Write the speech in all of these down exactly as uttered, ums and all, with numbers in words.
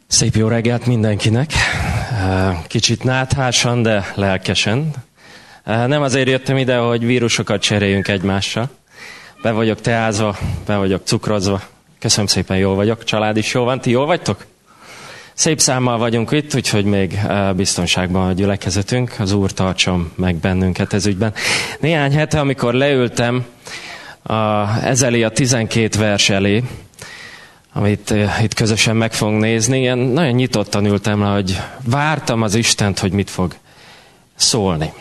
Szép jó reggelt mindenkinek. Kicsit náthásan, de lelkesen. Nem azért jöttem ide, hogy vírusokat cseréljünk egymással. Be vagyok teázva, be vagyok cukrozva. Köszönöm szépen, jól vagyok. Család is jól van. Ti jól vagytok? Szép számmal vagyunk itt, úgyhogy még biztonságban a gyülekezetünk. Az Úr tartson meg bennünket ez ügyben. Néhány hete, amikor leültem a, ezeli a tizenkét vers elé, amit uh, itt közösen meg fogunk nézni, ilyen nagyon nyitottan ültem le, hogy vártam az Istent, hogy mit fog szólni.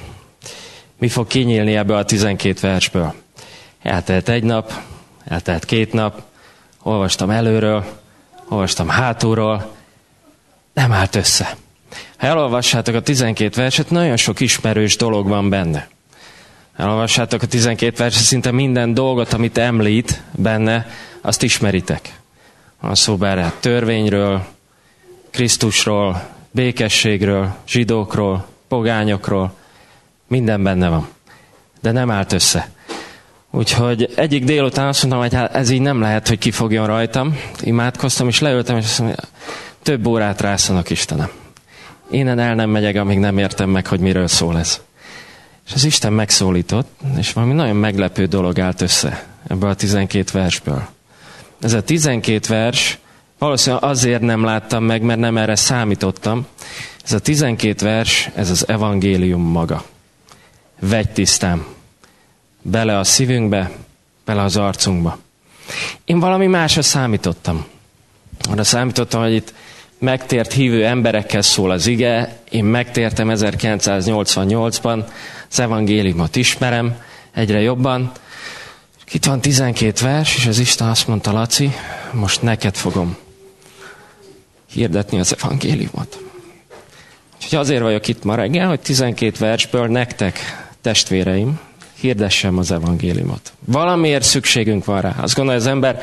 Mi fog kinyílni ebből a tizenkét versből. Eltelt egy nap, eltelt két nap, olvastam előről, olvastam hátulról, nem állt össze. Ha elolvassátok a tizenkét verset, nagyon sok ismerős dolog van benne. Elolvassátok a tizenkét verset, szinte minden dolgot, amit említ benne, azt ismeritek. Van szó benne törvényről, Krisztusról, békességről, zsidókról, pogányokról, minden benne van. De nem állt össze. Úgyhogy egyik délután azt mondtam, hogy hát ez így nem lehet, hogy kifogjon rajtam. Imádkoztam, és leültem, és azt mondtam, több órát rászanok, Istenem. Innen el nem megyek, amíg nem értem meg, hogy miről szól ez. És az Isten megszólított, és valami nagyon meglepő dolog állt össze ebből a tizenkét versből. Ez a tizenkét vers, valószínűleg azért nem láttam meg, mert nem erre számítottam. Ez a tizenkét vers, ez az evangélium maga. Vegy tisztán. Bele a szívünkbe, bele az arcunkba. Én valami másra számítottam. Arra számítottam, hogy itt megtért hívő emberekkel szól az ige. Én megtértem ezerkilencszáznyolcvannyolcban, az evangéliumot ismerem egyre jobban. Itt van tizenkét vers, és az Isten azt mondta, Laci, most neked fogom hirdetni az evangéliumot. Úgyhogy azért vagyok itt ma reggel, hogy tizenkét versből nektek, testvéreim, hirdessem az evangéliumot. Valamiért szükségünk van rá. Azt gondolja az ember,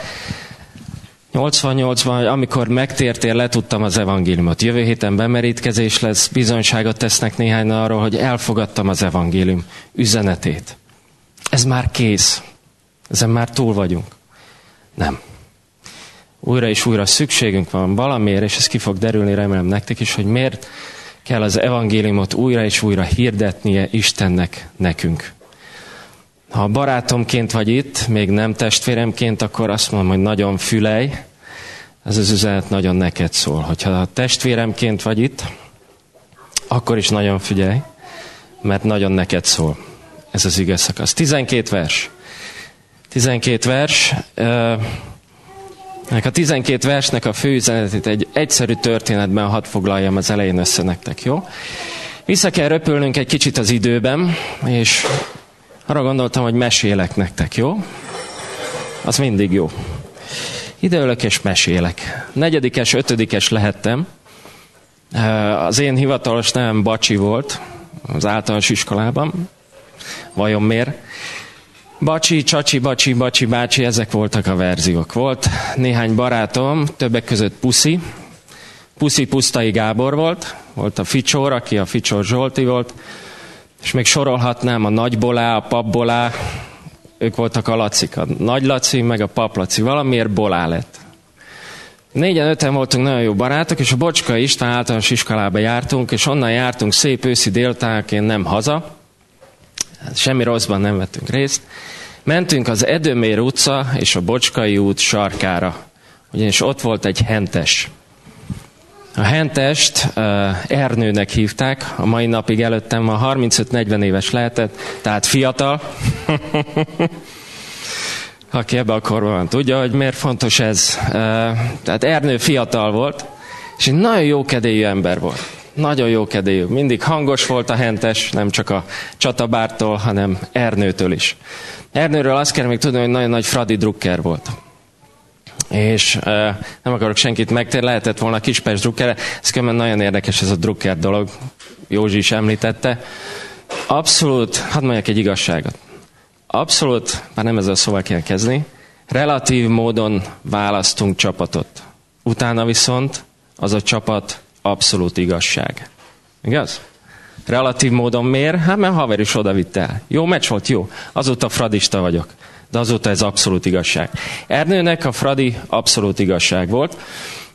nyolcvannyolcban, amikor megtértél, letudtam az evangéliumot. Jövő héten bemerítkezés lesz, bizonyságot tesznek néhány arról, hogy elfogadtam az evangélium üzenetét. Ez már kész. Ezen már túl vagyunk. Nem. Újra és újra szükségünk van valamiért, és ez ki fog derülni, remélem nektek is, hogy miért kell az evangéliumot újra és újra hirdetnie Istennek nekünk. Ha barátomként vagy itt, még nem testvéremként, akkor azt mondom, hogy nagyon fülelj. Ez az üzenet nagyon neked szól. Hogyha testvéremként vagy itt, akkor is nagyon figyelj, mert nagyon neked szól. Ez az ige szakasz. tizenkét vers. tizenkét vers. A tizenkét versnek a fő üzenetét egy egyszerű történetben hadd foglaljam az elején össze nektek, jó? Vissza kell röpülnünk egy kicsit az időben, és arra gondoltam, hogy mesélek nektek, jó? Az mindig jó. Ideülök és mesélek. Negyedikes, ötödikes lehettem. Az én hivatalos nevem Bacsi volt az általános iskolában. Vajon miért? Bacsi, csacsi, bacsi, bacsi, bácsi, ezek voltak a verziók. Volt néhány barátom, többek között Puszi. Puszi Pusztai Gábor volt, volt a Ficsór, aki a Ficsór Zsolti volt, és még sorolhatnám a Nagy Bolá, a Pap Bolá, ők voltak a Lacik, a Nagy Laci, meg a Pap Laci, valamiért Bolá lett. Négyen, öten voltunk nagyon jó barátok, és a Bocskai István általános iskolába jártunk, és onnan jártunk szép őszi délutánként nem haza, semmi rosszban nem vettünk részt. Mentünk az Edemér utca és a Bocskai út sarkára, ugyanis ott volt egy hentes. A hentest uh, Ernőnek hívták, a mai napig előttem ma harmincöt-negyven éves lehetett, tehát fiatal. Aki ebben a korban van, tudja, hogy miért fontos ez. Uh, tehát Ernő fiatal volt, és egy nagyon jókedélyű ember volt. Nagyon jókedélyű. Mindig hangos volt a hentes, nem csak a Csatabártól, hanem Ernőtől is. Ernőről azt kell még tudni, hogy nagyon nagy Fradi drukker volt. És uh, nem akarok senkit megtérni, lehetett volna Kispest drukkere. Ez különben nagyon érdekes ez a drukker dolog. Józsi is említette. Abszolút, hadd mondjak egy igazságot. Abszolút, már nem ezzel a szóval kell kezdeni, relatív módon választunk csapatot. Utána viszont az a csapat abszolút igazság. Igaz? Relatív módon miért? Hát mert haver is oda vitt el. Jó meccs volt? Jó. Azóta fradista vagyok. De azóta ez abszolút igazság. Ernőnek a Fradi abszolút igazság volt.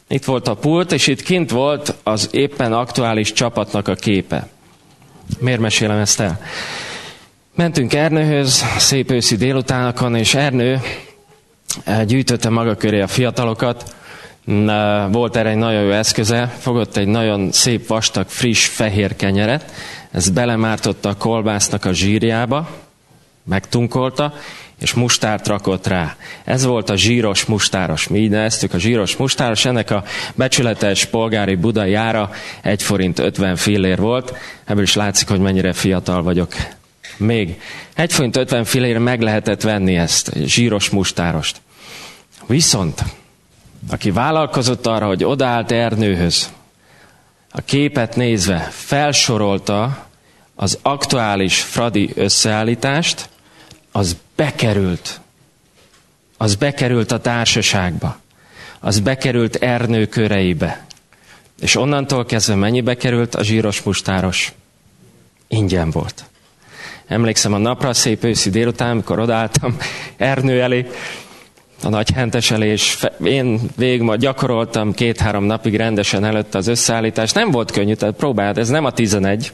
Itt volt a pult, és itt kint volt az éppen aktuális csapatnak a képe. Miért mesélem ezt el? Mentünk Ernőhöz szép őszi délutánokon, és Ernő gyűjtötte maga köré a fiatalokat. Volt erre egy nagyon jó eszköze, fogott egy nagyon szép, vastag, friss, fehér kenyeret, ezt belemártotta a kolbásznak a zsírjába, megtunkolta, és mustárt rakott rá. Ez volt a zsíros mustáros. Mi így neveztük a zsíros mustáros. Ennek a becsületes polgári budai ára egy forint ötven fillér volt. Ebből is látszik, hogy mennyire fiatal vagyok. Még egy forint ötven fillérre meg lehetett venni ezt, zsíros mustárost. Viszont, aki vállalkozott arra, hogy odaállt Ernőhöz, a képet nézve felsorolta az aktuális Fradi összeállítást, az bekerült. Az bekerült a társaságba. Az bekerült Ernő köreibe. És onnantól kezdve mennyibe került a zsíros mustáros? Ingyen volt. Emlékszem a napra, szép őszi délután, amikor odaálltam Ernő elé, a Nagyhentes elé, és én végig ma gyakoroltam két-három napig rendesen előtte az összeállítást. Nem volt könnyű, tehát próbáld, ez nem a tizenegy.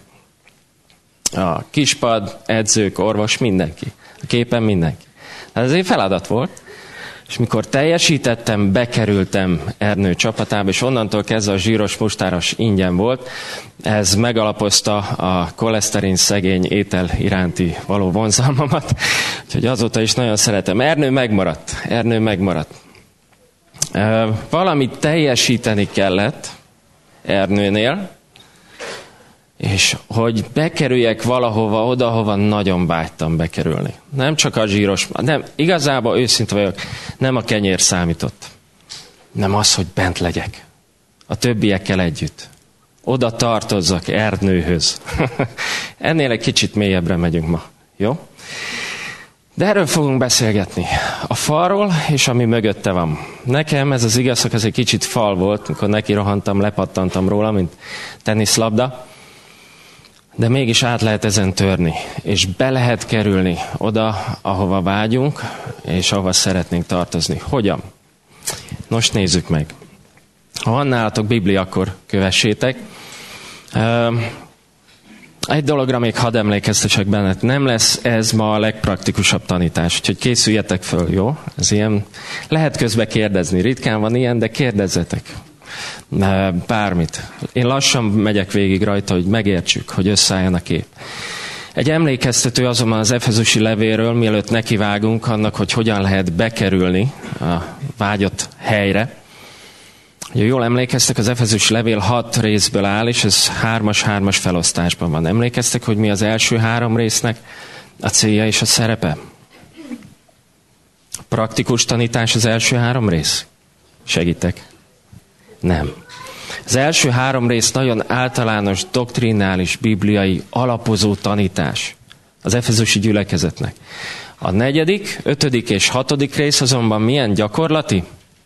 A kispad, edzők, orvos, mindenki. A képen mindenki. Tehát ez egy feladat volt. És mikor teljesítettem, bekerültem Ernő csapatába, és onnantól kezdve a zsíros mustáros ingyen volt. Ez megalapozta a koleszterin szegény étel iránti való vonzalmamat. Úgyhogy azóta is nagyon szeretem. Ernő megmaradt. Ernő megmaradt. Valamit teljesíteni kellett Ernőnél, és hogy bekerüljek valahova, oda, hova nagyon vágytam bekerülni. Nem csak a zsíros, nem, igazából őszinte vagyok, nem a kenyér számított. Nem az, hogy bent legyek. A többiekkel együtt. Oda tartozzak Ernőhöz. Ennél egy kicsit mélyebbre megyünk ma. Jó? De erről fogunk beszélgetni. A falról, és ami mögötte van. Nekem ez az igazság, ez egy kicsit fal volt, amikor neki rohantam, lepattantam róla, mint teniszlabda. De mégis át lehet ezen törni, és be lehet kerülni oda, ahova vágyunk, és ahova szeretnénk tartozni. Hogyan? Nos, nézzük meg. Ha van nálatok Biblia, akkor kövessétek. Egy dologra még hadd emlékeztesek benned. Nem lesz ez ma a legpraktikusabb tanítás, úgyhogy készüljetek föl, jó? Ez ilyen, lehet közbe kérdezni. Ritkán van ilyen, de kérdezzetek. Bármit. Én lassan megyek végig rajta, hogy megértsük, hogy összeálljon a kép. Egy emlékeztető azonban az Efezusi levélről, mielőtt nekivágunk annak, hogy hogyan lehet bekerülni a vágyott helyre. Ugye, jól emlékeztek, az Efezusi levél hat részből áll, és ez hármas-hármas felosztásban van. Emlékeztek, hogy mi az első három résznek a célja és a szerepe? Praktikus tanítás az első három rész? Segítek. Nem. Az első három rész nagyon általános, doktrinális, bibliai, alapozó tanítás az efezusi gyülekezetnek. A negyedik, ötödik és hatodik rész azonban milyen gyakorlati?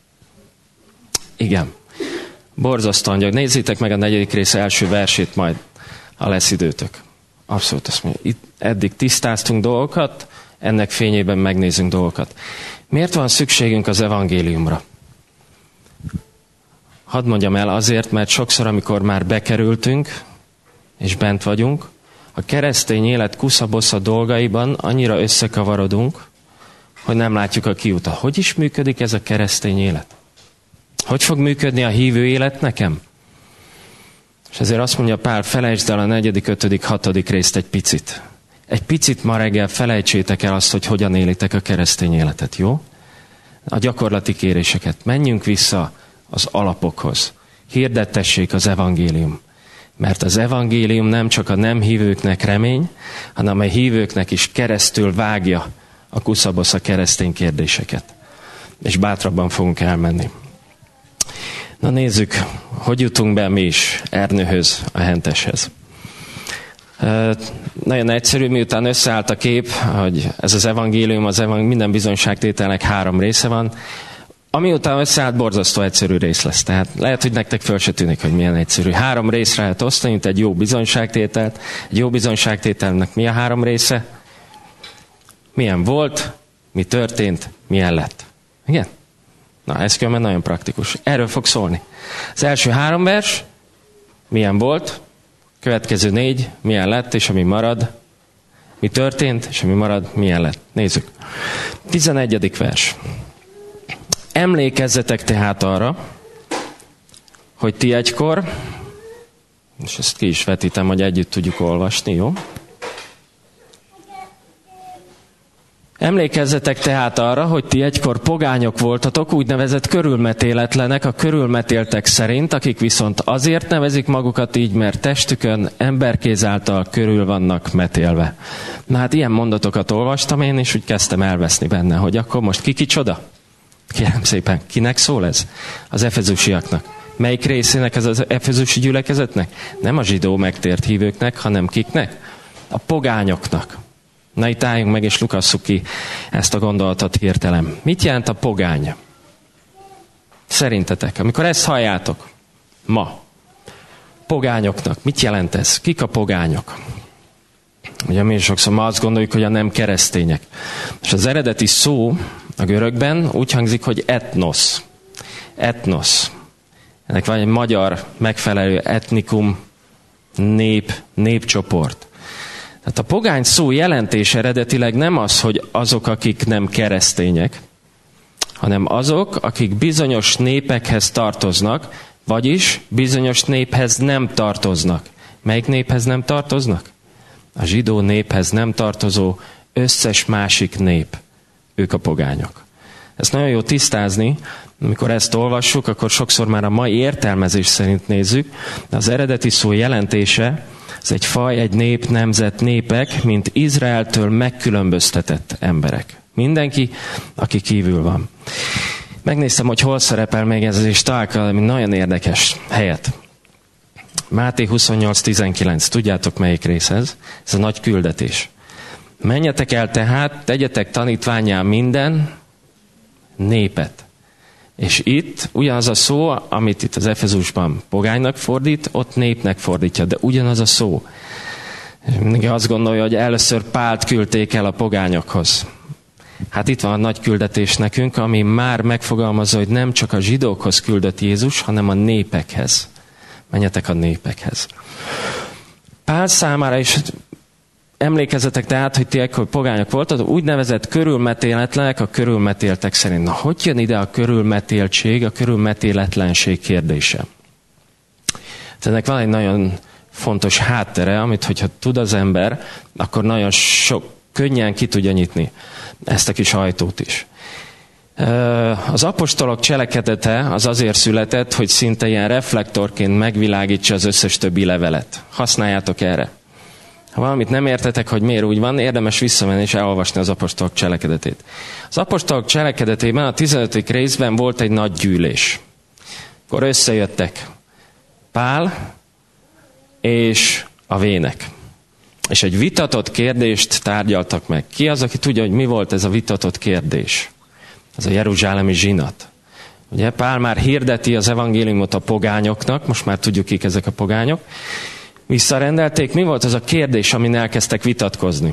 Igen. Borzasztóan gyak. Nézzétek meg a negyedik rész első versét majd, ha lesz időtök. Abszolút azt mondja. Itt eddig tisztáztunk dolgokat, ennek fényében megnézzünk dolgokat. Miért van szükségünk az evangéliumra? Hadd mondjam el azért, mert sokszor, amikor már bekerültünk, és bent vagyunk, a keresztény élet kusza-bosza dolgaiban annyira összekavarodunk, hogy nem látjuk a kiutat. Hogy is működik ez a keresztény élet? Hogy fog működni a hívő élet nekem? És ezért azt mondja Pál, felejtsd el a negyedik, ötödik, hatodik részt egy picit. Egy picit ma reggel felejtsétek el azt, hogy hogyan élitek a keresztény életet, jó? A gyakorlati kéréseket. Menjünk vissza az alapokhoz. Hirdettessék az evangélium. Mert az evangélium nem csak a nem hívőknek remény, hanem a hívőknek is keresztül vágja a kuszabosza keresztény kérdéseket. És bátrabban fogunk elmenni. Na nézzük, hogy jutunk be mi is Ernőhöz, a Henteshez. E, nagyon egyszerű, miután összeállt a kép, hogy ez az evangélium, az evangélium, minden bizonyságtételnek három része van. Ami után összeállt, borzasztó egyszerű rész lesz. Tehát lehet, hogy nektek föl se tűnik, hogy milyen egyszerű. Három részre lehet osztani, mint egy jó bizonyságtételt. Egy jó bizonyságtételnek mi a három része? Milyen volt, mi történt, milyen lett. Igen? Na, ez különben nagyon praktikus. Erről fog szólni. Az első három vers, milyen volt, következő négy, milyen lett, és ami marad, mi történt, és ami marad, milyen lett. Nézzük. tizenegyedik vers. Emlékezzetek tehát arra, hogy ti egykor, és ezt ki is vetítem, hogy együtt tudjuk olvasni, jó? Emlékezzetek tehát arra, hogy ti egykor pogányok voltatok, úgynevezett körülmetéletlenek a körülmetéltek szerint, akik viszont azért nevezik magukat így, mert testükön emberkéz által körül vannak metélve. Na hát ilyen mondatokat olvastam én, és úgy kezdtem elveszni benne, hogy akkor most ki kicsoda? Kérem szépen, kinek szól ez? Az efezusiaknak. Melyik részének ez az efezusi gyülekezetnek? Nem a zsidó megtért hívőknek, hanem kiknek? A pogányoknak. Na itt álljunk meg, és lukasszuk ki ezt a gondolatot hirtelen. Mit jelent a pogány? Szerintetek, amikor ezt halljátok ma, pogányoknak, mit jelent ez? Kik a pogányok? Ugye mi sokszor ma azt gondoljuk, hogy a nem keresztények. És az eredeti szó a görögben úgy hangzik, hogy etnosz. Etnosz. Ennek van egy magyar megfelelő etnikum, nép, népcsoport. Tehát a pogány szó jelentése eredetileg nem az, hogy azok, akik nem keresztények, hanem azok, akik bizonyos népekhez tartoznak, vagyis bizonyos néphez nem tartoznak. Melyik néphez nem tartoznak? A zsidó néphez nem tartozó összes másik nép. Ők a pogányok. Ezt nagyon jó tisztázni, amikor ezt olvassuk, akkor sokszor már a mai értelmezés szerint nézzük, de az eredeti szó jelentése, ez egy faj, egy nép, nemzet, népek, mint Izraeltől megkülönböztetett emberek. Mindenki, aki kívül van. Megnéztem, hogy hol szerepel még ez, és találkozom egy nagyon érdekes helyet. Máté huszonnyolc tizenkilenc, tudjátok melyik rész ez? Ez a nagy küldetés. Menjetek el tehát, tegyetek tanítvánnyá minden népet. És itt ugyanaz a szó, amit itt az Efezusban pogánynak fordít, ott népnek fordítja, de ugyanaz a szó. És mindig azt gondolja, hogy először Pált küldték el a pogányokhoz. Hát itt van a nagy küldetés nekünk, ami már megfogalmazza, hogy nem csak a zsidókhoz küldött Jézus, hanem a népekhez. Menjetek a népekhez. Pál számára is emlékezzetek tehát, hogy ti ekkor pogányok voltatok, úgynevezett körülmetéletlenek a körülmetéltek szerint. Na, hogy jön ide a körülmetéltség, a körülmetéletlenség kérdése? Ennek van egy nagyon fontos háttere, amit hogyha tud az ember, akkor nagyon sok, könnyen ki tudja nyitni ezt a kis ajtót is. Az apostolok cselekedete az azért született, hogy szinte ilyen reflektorként megvilágítsa az összes többi levelet. Használjátok erre. Ha valamit nem értetek, hogy miért úgy van, érdemes visszamenni és elolvasni az apostolok cselekedetét. Az apostolok cselekedetében a tizenötödik részben volt egy nagy gyűlés. Akkor összejöttek Pál és a vének. És egy vitatott kérdést tárgyaltak meg. Ki az, aki tudja, hogy mi volt ez a vitatott kérdés? Ez a jeruzsálemi zsinat. Ugye Pál már hirdeti az evangéliumot a pogányoknak, most már tudjuk, kik ezek a pogányok. Visszarendelték, mi volt az a kérdés, amin elkezdtek vitatkozni?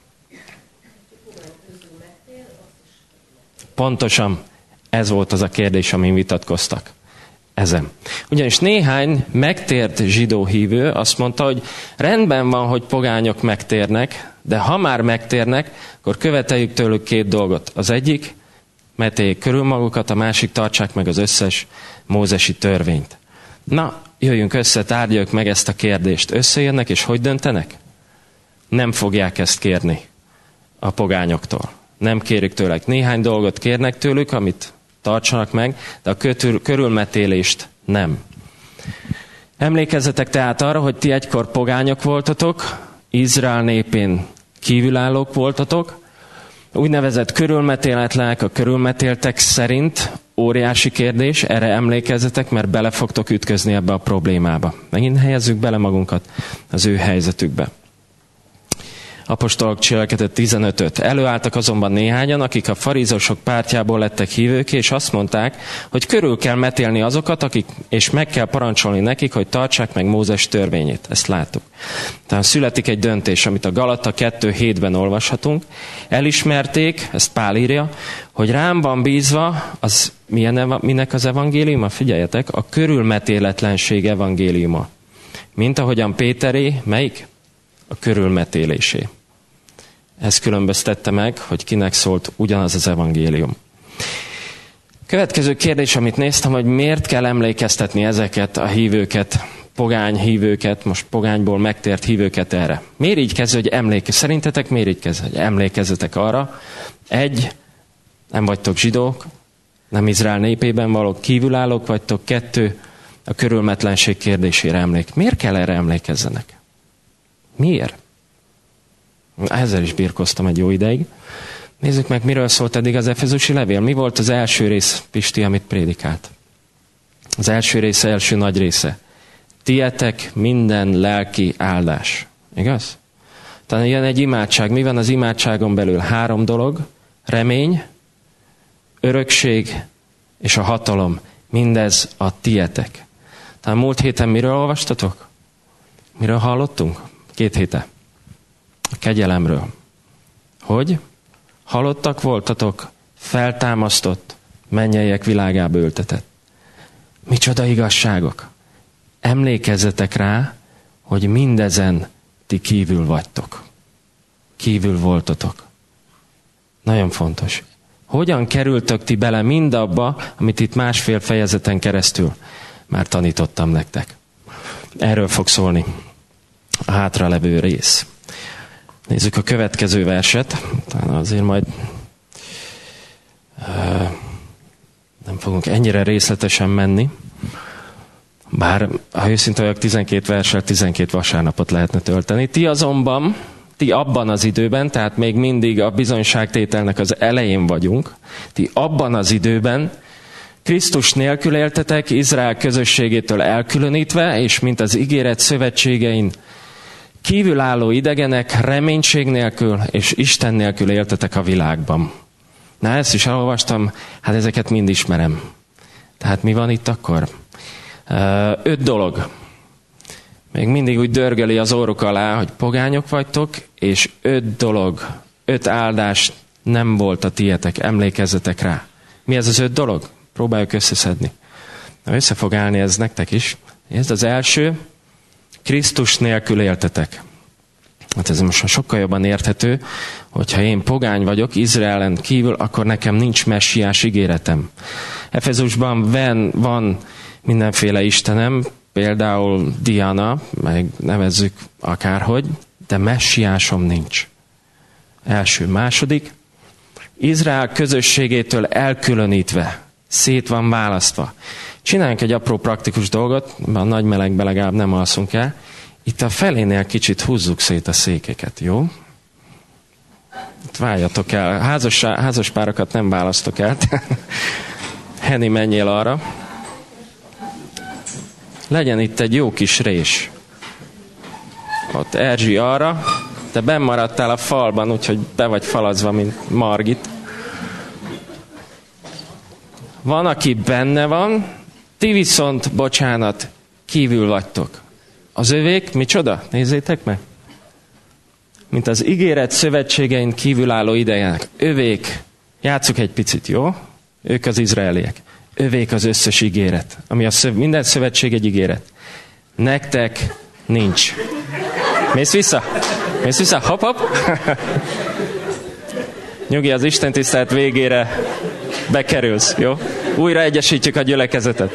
Pontosan ez volt az a kérdés, amin vitatkoztak. Ezen. Ugyanis néhány megtért zsidó hívő azt mondta, hogy rendben van, hogy pogányok megtérnek, de ha már megtérnek, akkor követeljük tőlük két dolgot. Az egyik, metéljék körül magukat, a másik, tartsák meg az összes mózesi törvényt. Na, jöjjünk össze, tárgyaljuk meg ezt a kérdést. Összejönnek, és hogy döntenek? Nem fogják ezt kérni a pogányoktól. Nem kérik tőlük. Néhány dolgot kérnek tőlük, amit tartsanak meg, de a kötül, körülmetélést nem. Emlékezzetek tehát arra, hogy ti egykor pogányok voltatok, Izrael népén kívülállók voltatok, úgynevezett körülmetéletlenek a körülmetéltek szerint óriási kérdés, erre emlékezzetek, mert bele fogtok ütközni ebbe a problémába. Megint helyezzük bele magunkat az ő helyzetükbe. Apostolok cselekedet tizenötöt. Előálltak azonban néhányan, akik a farizósok pártjából lettek hívők, és azt mondták, hogy körül kell metélni azokat, akik, és meg kell parancsolni nekik, hogy tartsák meg Mózes törvényét. Ezt láttuk. Tehát születik egy döntés, amit a Galata kettő hétben olvashatunk. Elismerték, ezt Pál írja, hogy rám van bízva, az milyen, minek az evangéliuma? Figyeljetek, a körülmetéletlenség evangéliuma. Mint ahogyan Péteré, melyik? A körülmetélésé. Ez különböztette meg, hogy kinek szólt ugyanaz az evangélium. Következő kérdés, amit néztem, hogy miért kell emlékeztetni ezeket a hívőket, pogány hívőket, most pogányból megtért hívőket erre. Miért így kezd, hogy emlékezz? Szerintetek miért így kezd, hogy emlékezzetek arra? Egy, nem vagytok zsidók, nem Izrael népében valók, kívülállók vagytok. Kettő, a körülmetlenség kérdésére emlék. Miért kell erre emlékezzenek? Miért? Ezzel is birkoztam egy jó ideig. Nézzük meg, miről szólt eddig az efezusi levél. Mi volt az első rész, Pisti, amit prédikált? Az első része, első nagy része. Tietek minden lelki áldás. Igaz? Tehát ilyen egy imádság. Mi van az imádságon belül? Három dolog. Remény, örökség és a hatalom. Mindez a tietek. Tehát múlt héten miről olvastatok? Miről hallottunk? Két héte. A kegyelemről. Hogy? Halottak voltatok, feltámasztott, mennyeiek világába ültetett. Micsoda igazságok! Emlékezzetek rá, hogy mindezen ti kívül vagytok. Kívül voltatok. Nagyon fontos. Hogyan kerültök ti bele mindabba, amit itt másfél fejezeten keresztül már tanítottam nektek? Erről fog szólni a hátralevő rész. Nézzük a következő verset. Talán azért majd uh, nem fogunk ennyire részletesen menni. Bár, ha őszinte vagyok, tizenkét verssel tizenkét vasárnapot lehetne tölteni. Ti azonban, ti abban az időben, tehát még mindig a bizonyságtételnek az elején vagyunk, ti abban az időben Krisztus nélkül éltetek, Izrael közösségétől elkülönítve, és mint az ígéret szövetségein kívülálló idegenek, reménység nélkül és Isten nélkül éltetek a világban. Na, ezt is elolvastam, hát ezeket mind ismerem. Tehát mi van itt akkor? Öt dolog. Még mindig úgy dörgeli az óruk alá, hogy pogányok vagytok, és öt dolog, öt áldás nem volt a tietek, emlékezzetek rá. Mi ez az öt dolog? Próbáljuk összeszedni. Na, össze fog állni ez nektek is. Ez az első, Krisztus nélkül éltetek. Hát ez most sokkal jobban érthető, hogyha én pogány vagyok, Izraelen kívül, akkor nekem nincs messiás ígéretem. Efezusban van, van mindenféle istenem, például Diana, meg nevezzük akárhogy, de messiásom nincs. Első. Második, Izrael közösségétől elkülönítve, szét van választva. Csináljunk egy apró praktikus dolgot, a nagy melegbe legalább nem alszunk el. Itt a felénél kicsit húzzuk szét a székeket, jó? Itt váljatok el. Házas, házas párokat nem választok el. Henny, menjél arra. Legyen itt egy jó kis rés. Ott Erzsi arra. Te benn maradtál a falban, úgyhogy be vagy falazva, mint Margit. Van, aki benne van, ti viszont, bocsánat, kívül vagytok. Az övék, micsoda? Nézzétek meg! Mint az ígéret szövetségein kívülálló idejenek. Övék, játsszuk egy picit, jó? Ők az izraeliek. Övék az összes ígéret. Ami a szöv... Minden szövetség egy ígéret. Nektek nincs. Mész vissza? Mész vissza? Hopp, hopp! Nyugi, az Isten tisztelet végére bekerülsz, jó? Újra egyesítjük a gyülekezetet.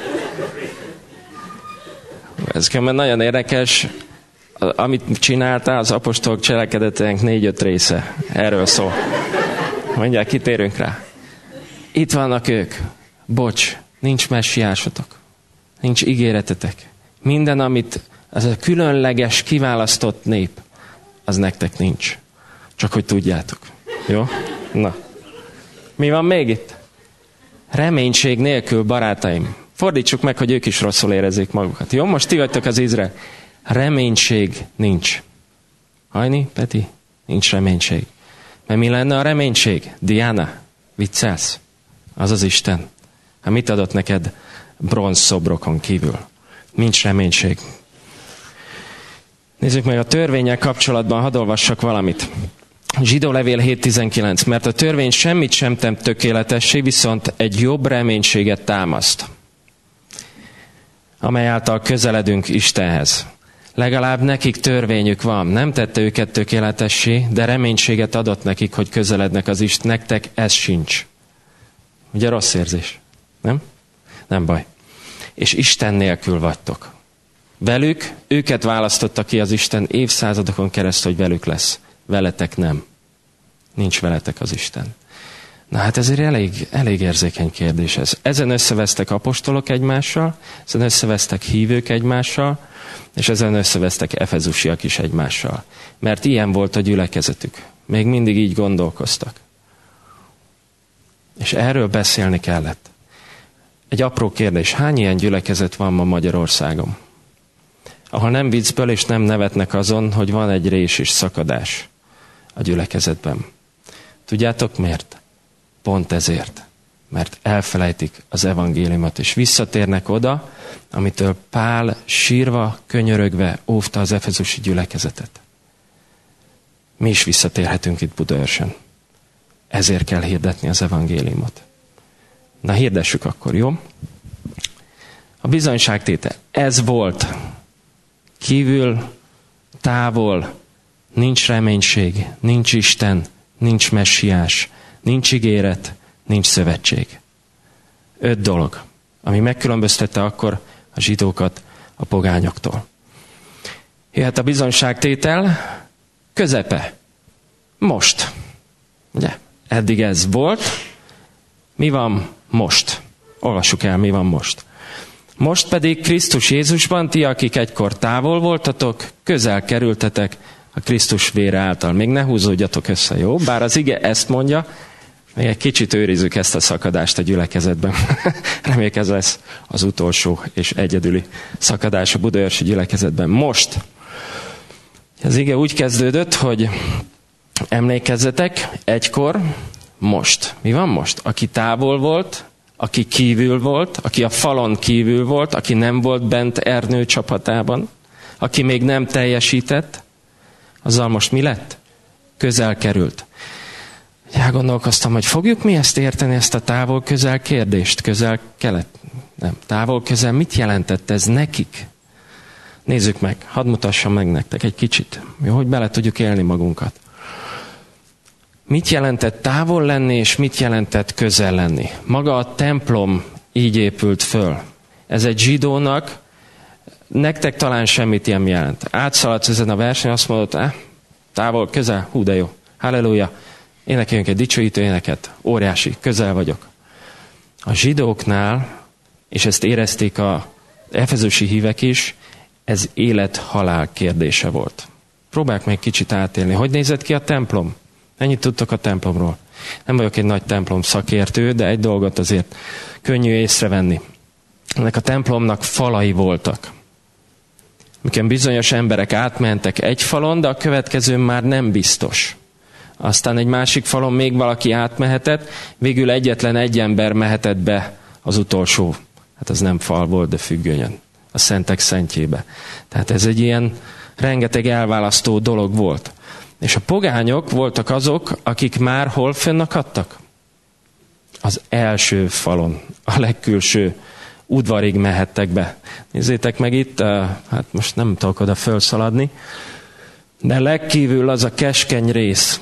Ez különben nagyon érdekes. Amit csináltál, az apostolok cselekedetének négy-öt része. Erről szól. Mondják, kitérünk rá. Itt vannak ők. Bocs, nincs messiásotok. Nincs ígéretetek. Minden, amit az a különleges, kiválasztott nép, az nektek nincs. Csak hogy tudjátok. Jó? Na. Mi van még itt? Reménység nélkül, barátaim. Fordítsuk meg, hogy ők is rosszul érezzék magukat. Jó? Most ti vagytok az Izrael. Reménység nincs. Hajni, Peti? nincs reménység. Mert mi lenne a reménység? Diana, viccelsz? Az az Isten. Hát mit adott neked bronz szobrokon kívül? Nincs reménység. Nézzük meg a törvénnyel kapcsolatban, hadd olvassak valamit. Zsidó levél hét tizenkilenc. Mert a törvény semmit sem tett tökéletessé, viszont egy jobb reménységet támaszt, amely által közeledünk Istenhez. Legalább nekik törvényük van. Nem tette őket tökéletessé, de reménységet adott nekik, hogy közelednek az Isten. Nektek ez sincs. Ugye rossz érzés? Nem? Nem baj. És Isten nélkül vagytok. Velük, őket választotta ki az Isten évszázadokon keresztül, hogy velük lesz. Veletek nem. Nincs veletek az Isten. Na hát ez egy elég, elég érzékeny kérdés ez. Ezen összevesztek apostolok egymással, ezen összevesztek hívők egymással, és ezen összevesztek efezusiak is egymással. Mert ilyen volt a gyülekezetük. Még mindig így gondolkoztak. És erről beszélni kellett. Egy apró kérdés. Hány ilyen gyülekezet van ma Magyarországon? Ahol nem viccből és nem nevetnek azon, hogy van egy rés és szakadás a gyülekezetben. Tudjátok miért? Pont ezért. Mert elfelejtik az evangéliumot, és visszatérnek oda, amitől Pál sírva, könyörögve óvta az efezusi gyülekezetet. Mi is visszatérhetünk itt Budaörsön. Ezért kell hirdetni az evangéliumot. Na, hirdessük akkor, jó? A bizonyságtétel. Ez volt. Kívül, távol, nincs reménység, nincs Isten, nincs messiás, nincs ígéret, nincs szövetség. Öt dolog, ami megkülönböztette akkor a zsidókat a pogányoktól. Jöhet a bizonyságtétel közepe. Most. Ugye? Eddig ez volt. Mi van most? Olvassuk el, mi van most. Most pedig Krisztus Jézusban, ti, akik egykor távol voltatok, közel kerültetek a Krisztus vére által. Még ne húzódjatok össze, jó? Bár az ige ezt mondja, még egy kicsit őrizzük ezt a szakadást a gyülekezetben. Reméljük ez lesz az utolsó és egyedüli szakadás a budaörsi gyülekezetben. Most. Az ige úgy kezdődött, hogy emlékezzetek, egykor, most. Mi van most? Aki távol volt, aki kívül volt, aki a falon kívül volt, aki nem volt bent Ernő csapatában, aki még nem teljesített, azzal most mi lett? Közel került. Elgondolkoztam, hogy fogjuk mi ezt érteni, ezt a távol-közel kérdést, közel-kelet? Nem, távol-közel mit jelentett ez nekik? Nézzük meg, hadd mutassam meg nektek egy kicsit, jó, hogy bele tudjuk élni magunkat. Mit jelentett távol lenni, és mit jelentett közel lenni? Maga a templom így épült föl. Ez egy zsidónak, nektek talán semmit ilyen jelent. Átszaladsz ezen a versenyen, azt mondod, eh, távol, közel, hú de jó, halleluja, énekeljünk egy dicsőítő éneket, óriási, közel vagyok. A zsidóknál, és ezt érezték az efezusi hívek is, ez élet-halál kérdése volt. Próbálják meg kicsit átélni. Hogy nézett ki a templom? Ennyit tudtok a templomról. Nem vagyok egy nagy templom szakértő, de egy dolgot azért könnyű észrevenni. Ennek a templomnak falai voltak. Miken bizonyos emberek átmentek egy falon, de a következőn már nem biztos. Aztán egy másik falon még valaki átmehetett, végül egyetlen egy ember mehetett be az utolsó. Hát az nem fal volt, de függönyön. A szentek szentjébe. Tehát ez egy ilyen rengeteg elválasztó dolog volt. És a pogányok voltak azok, akik már hol fönnakadtak? Az első falon, a legkülső udvarig mehettek be. Nézzétek meg itt, hát most nem tudok oda felszaladni, de legkívül az a keskeny rész,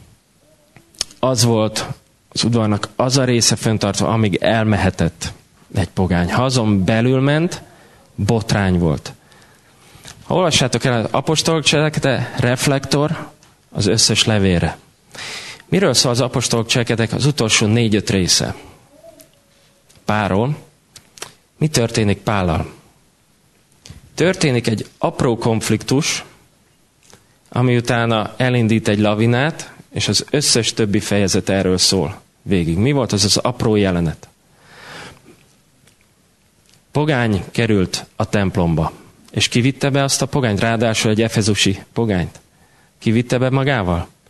az volt az udvarnak az a része fenntartva, amíg elmehetett egy pogány. Ha azon belül ment, botrány volt. Ha olvassátok el az apostolok cselekedete, reflektor az összes levélre. Miről szól az apostolok cselekedetek az utolsó négy-öt része? Pálról. Mi történik Pállal? Történik egy apró konfliktus, ami utána elindít egy lavinát, és az összes többi fejezet erről szól végig. Mi volt az az apró jelenet? Pogány került a templomba, és kivitte be azt a pogányt, ráadásul egy efezusi pogányt. Kivitte be magával?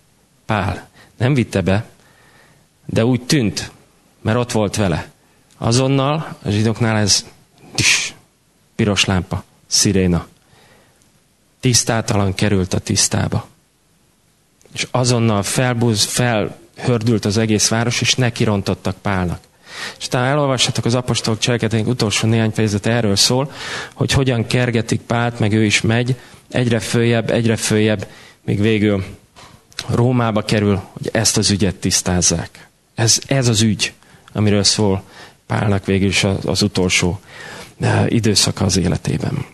Pál nem vitte be, de úgy tűnt, mert ott volt vele. Azonnal a zsidóknál ez tis, piros lámpa, sziréna. Tisztátalan került a tisztába. És azonnal felbúz, felhördült az egész város, és nekirontottak Pálnak. És talán elolvassatok az apostolok cselekedetének utolsó néhány fejezet erről szól, hogy hogyan kergetik Pált, meg ő is megy, egyre följebb, egyre följebb, míg végül Rómába kerül, hogy ezt az ügyet tisztázzák. Ez, ez az ügy, amiről szól Pálnak végül is az, az utolsó időszaka az életében.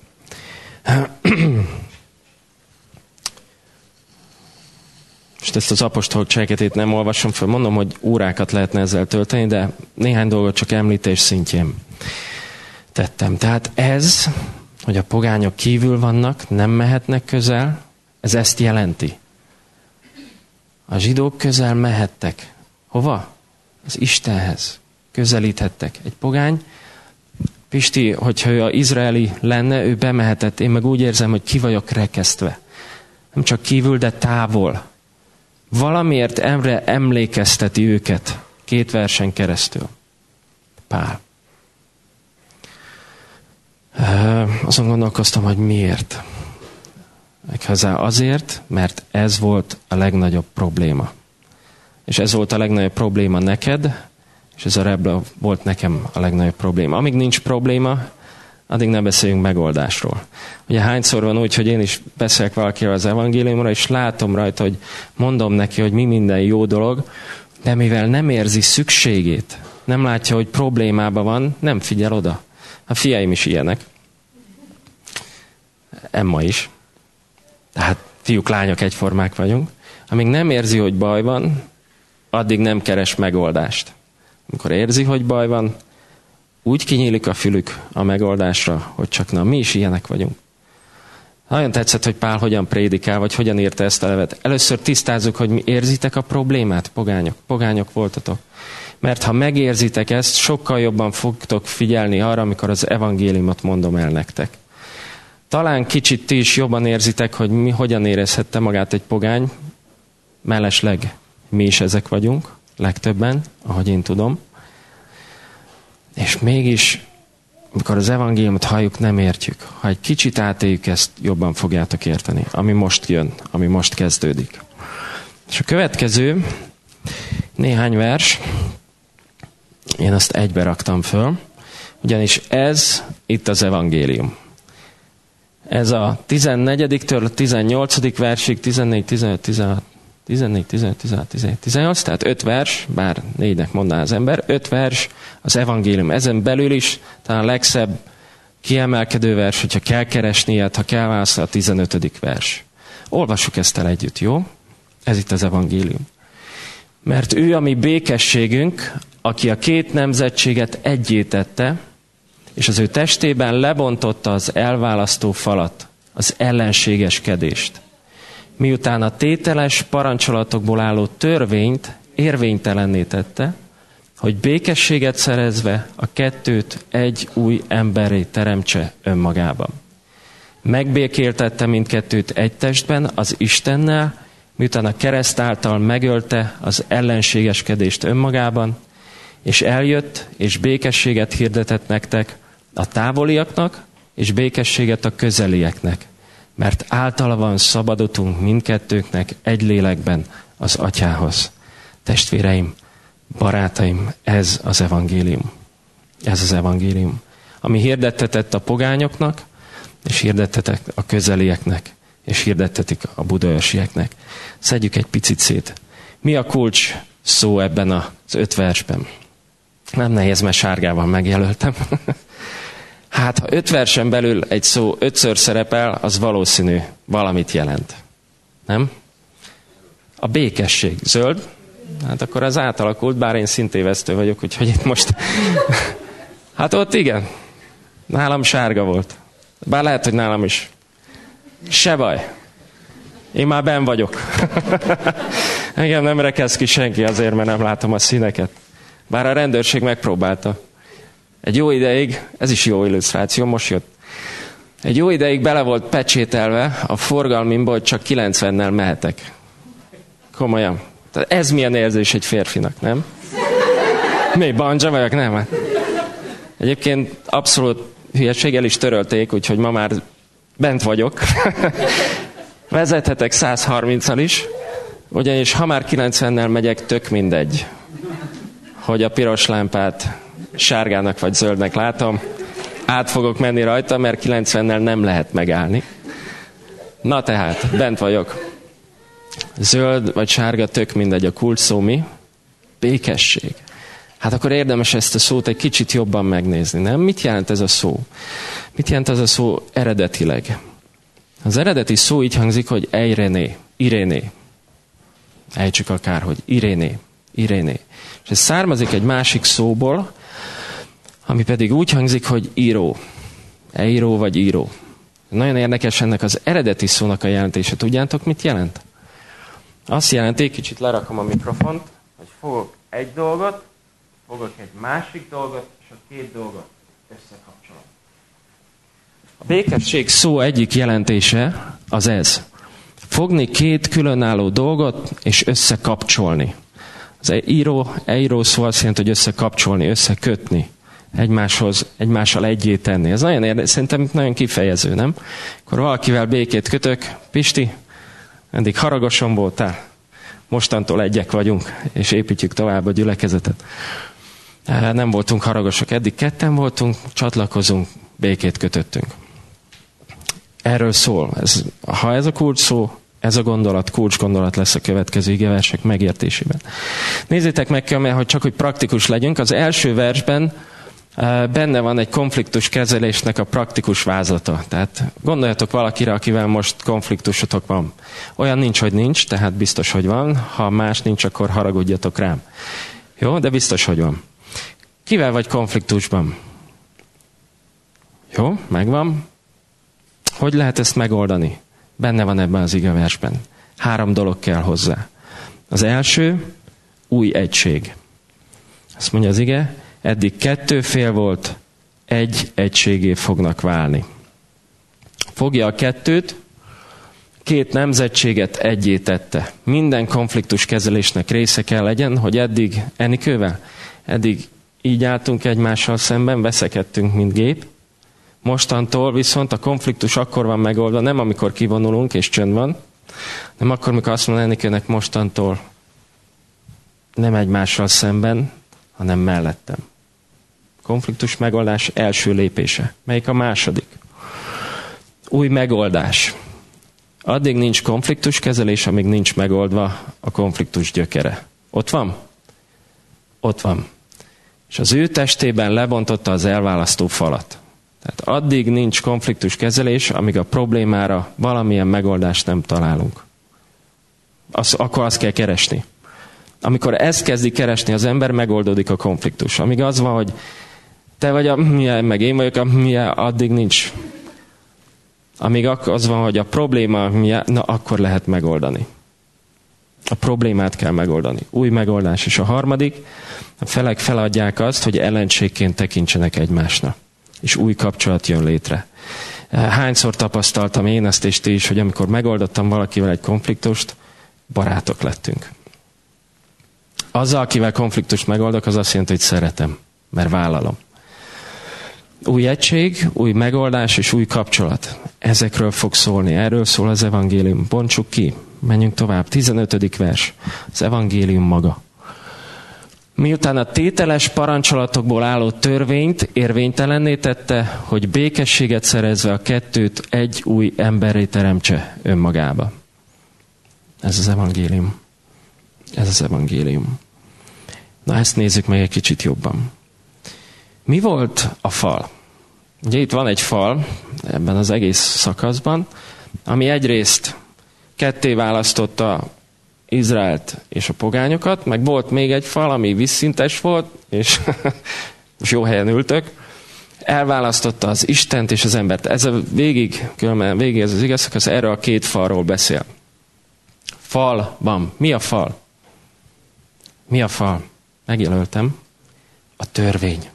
Most ezt az apostolok cselekedetét nem olvasom fel, mondom, hogy órákat lehetne ezzel tölteni, de néhány dolgot csak említés szintjén tettem. Tehát ez, hogy a pogányok kívül vannak, nem mehetnek közel, ez ezt jelenti. A zsidók közel mehettek. Hova? Az Istenhez. Közelíthettek. Egy pogány, Pisti, hogyha ő az izraeli lenne, ő bemehetett. Én meg úgy érzem, hogy ki vagyok rekesztve. Nem csak kívül, de távol. Valamiért emre emlékezteti őket két versen keresztül. Pál. Azon gondolkoztam, hogy miért. Méghozzá azért, mert ez volt a legnagyobb probléma. És ez volt a legnagyobb probléma neked, és ez a rebla volt nekem a legnagyobb probléma. Amíg nincs probléma, addig ne beszéljünk megoldásról. Ugye hányszor van úgy, hogy én is beszélek valakivel az evangéliumra, és látom rajta, hogy mondom neki, hogy mi minden jó dolog, de mivel nem érzi szükségét, nem látja, hogy problémában van, nem figyel oda. A fiaim is ilyenek. Emma is. Tehát fiúk, lányok egyformák vagyunk. Amíg nem érzi, hogy baj van, addig nem keres megoldást. Amikor érzi, hogy baj van, úgy kinyílik a fülük a megoldásra, hogy csak na, mi is ilyenek vagyunk. Nagyon tetszett, hogy Pál hogyan prédikál, vagy hogyan írta ezt a levet. Először tisztázzuk, hogy mi érzitek a problémát, pogányok. Pogányok voltatok. Mert ha megérzitek ezt, sokkal jobban fogtok figyelni arra, amikor az evangéliumot mondom el nektek. Talán kicsit ti is jobban érzitek, hogy mi hogyan érezhette magát egy pogány. Mellesleg mi is ezek vagyunk, legtöbben, ahogy én tudom. És mégis, amikor az evangéliumot halljuk, nem értjük. Ha egy kicsit átéljük ezt, jobban fogjátok érteni, ami most jön, ami most kezdődik. És a következő néhány vers, én azt egybe raktam föl, ugyanis ez itt az evangélium. Ez a tizennegyedik-től a tizennyolcadik versig, tizennégy, tizenöt, tizenhat, tizennégy, tizenöt, tizenhat, tizenhét, tizennyolc, tehát öt vers, bár négynek mondaná az ember, öt vers az evangélium. Ezen belül is talán a legszebb kiemelkedő vers, hogyha kell keresni ilyet, ha kell választani, a tizenötödik vers. Olvassuk ezt el együtt, jó? Ez itt az evangélium. Mert ő a mi békességünk, aki a két nemzetséget egyé tette, és az ő testében lebontotta az elválasztó falat, az ellenségeskedést. Miután a tételes parancsolatokból álló törvényt érvénytelenné tette, hogy békességet szerezve a kettőt egy új emberré teremtse önmagában. Megbékéltette mindkettőt egy testben az Istennel, miután a kereszt által megölte az ellenségeskedést önmagában, és eljött, és békességet hirdetett nektek a távoliaknak, és békességet a közelieknek, mert általa van szabadutunk mindkettőknek egy lélekben az Atyához. Testvéreim, barátaim, ez az evangélium. Ez az evangélium, ami hirdettetett a pogányoknak, és hirdettetek a közelieknek, és hirdettetik a budaörsieknek. Szedjük egy picit szét. Mi a kulcs szó ebben az öt versben? Nem nehéz, mert sárgával megjelöltem. Hát, ha öt versen belül egy szó ötször szerepel, az valószínű valamit jelent. Nem? A békesség zöld, hát akkor az átalakult, bár én szintévesztő vagyok, úgyhogy itt most... Hát ott igen. Nálam sárga volt. Bár lehet, hogy nálam is. Se baj. Én már benn vagyok. Engem nem rekesz ki senki azért, mert nem látom a színeket. Bár a rendőrség megpróbálta. Egy jó ideig, ez is jó illusztráció, most jött. Egy jó ideig bele volt pecsételve a forgalmimba, hogy csak kilencvennel mehetek. Komolyan. Tehát ez milyen érzés egy férfinak, nem? Mi, banja vagyok? Nem. Egyébként abszolút hülyeséggel is törölték, úgyhogy ma már bent vagyok. Vezethetek száz harminccal is, ugyanis ha már kilencvennel megyek, tök mindegy, hogy a piros lámpát sárgának vagy zöldnek látom, át fogok menni rajta, mert kilencvennel nem lehet megállni. Na tehát, bent vagyok. Zöld vagy sárga, tök mindegy, a kulcs szó mi? Békesség. Hát akkor érdemes ezt a szót egy kicsit jobban megnézni, nem? Mit jelent ez a szó? Mit jelent ez a szó eredetileg? Az eredeti szó így hangzik, hogy eirené, iréné. Ejtsük akár, hogy iréné, iréné. És ez származik egy másik szóból, ami pedig úgy hangzik, hogy író. Eíró vagy író. Nagyon érdekes ennek az eredeti szónak a jelentése. Tudjátok, mit jelent? Azt jelenti, kicsit lerakom a mikrofont, hogy fogok egy dolgot, fogok egy másik dolgot, és a két dolgot összekapcsolom. A békesség szó egyik jelentése az ez. Fogni két különálló dolgot, és összekapcsolni. Az író, eíró szó azt jelenti, hogy összekapcsolni, összekötni. Egymáshoz, egymással egyé tenni. Ez nagyon érdekes, szerintem nagyon kifejező, nem? Akkor valakivel békét kötök, Pisti, eddig haragosan voltál, mostantól egyek vagyunk, és építjük tovább a gyülekezetet. Nem voltunk haragosak, eddig ketten voltunk, csatlakozunk, békét kötöttünk. Erről szól. Ez, ha ez a kulcs szó, ez a gondolat, kulcs gondolat lesz a következő igeversek megértésében. Nézzétek meg, hogy csak hogy praktikus legyünk, az első versben benne van egy konfliktus kezelésnek a praktikus vázlata. Tehát gondoljatok valakire, akivel most konfliktusotok van. Olyan nincs, hogy nincs, tehát biztos, hogy van. Ha más nincs, akkor haragudjatok rám. Jó, de biztos, hogy van. Kivel vagy konfliktusban? Jó, megvan. Hogy lehet ezt megoldani? Benne van ebben az igeversben. Három dolog kell hozzá. Az első, új egység. Azt mondja az ige, eddig kettő fél volt, egy egységé fognak válni. Fogja a kettőt, két nemzetséget egyé tette. Minden konfliktus kezelésnek része kell legyen, hogy eddig, Enikővel, eddig így álltunk egymással szemben, veszekedtünk, mint gép. Mostantól viszont a konfliktus akkor van megoldva, nem amikor kivonulunk és csönd van, nem akkor, amikor azt mondja Enikőnek mostantól nem egymással szemben, hanem mellettem. Konfliktus megoldás első lépése. Melyik a második? Új megoldás. Addig nincs konfliktus kezelés, amíg nincs megoldva a konfliktus gyökere. Ott van? Ott van. És az ő testében lebontotta az elválasztó falat. Tehát addig nincs konfliktus kezelés, amíg a problémára valamilyen megoldást nem találunk. Az, akkor azt kell keresni. Amikor ezt kezdi keresni az ember, megoldódik a konfliktus. Amíg az van, hogy te vagy a milyen, meg én vagyok a milyen, addig nincs. Amíg az van, hogy a probléma milyen, na akkor lehet megoldani. A problémát kell megoldani. Új megoldás. És a harmadik, a felek feladják azt, hogy ellenségként tekintsenek egymásnak. És új kapcsolat jön létre. Hányszor tapasztaltam én ezt és ti is, hogy amikor megoldottam valakivel egy konfliktust, barátok lettünk. Azzal, akivel konfliktust megoldok, az azt jelenti, hogy szeretem, mert vállalom. Új egység, új megoldás és új kapcsolat. Ezekről fog szólni. Erről szól az evangélium. Bontsuk ki. Menjünk tovább. tizenötödik vers. Az evangélium maga. Miután a tételes parancsolatokból álló törvényt érvénytelenné tette, hogy békességet szerezve a kettőt egy új emberré teremtse önmagába. Ez az evangélium. Ez az evangélium. Na ezt nézzük meg egy kicsit jobban. Mi volt a fal? Ugye itt van egy fal ebben az egész szakaszban, ami egyrészt ketté választotta Izraelt és a pogányokat, meg volt még egy fal, ami vízszintes volt, és most jó helyen ültök, elválasztotta az Istent és az embert. Ez a végig, különben végig ez az igaz szakasz, erről a két falról beszél. Fal van. Mi a fal? Mi a fal? Megjelöltem. A törvény.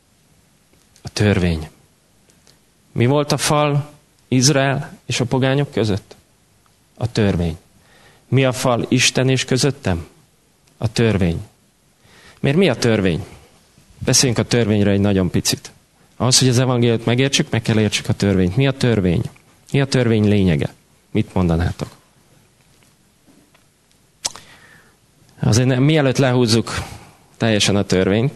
A törvény. Mi volt a fal Izrael és a pogányok között? A törvény. Mi a fal Isten és közöttem? A törvény. Miért mi a törvény? Beszéljünk a törvényről egy nagyon picit. Ahhoz, hogy az evangéliumot megértsük, meg kell értsük a törvényt. Mi a törvény? Mi a törvény lényege? Mit mondanátok? Azért nem, mielőtt lehúzzuk teljesen a törvényt,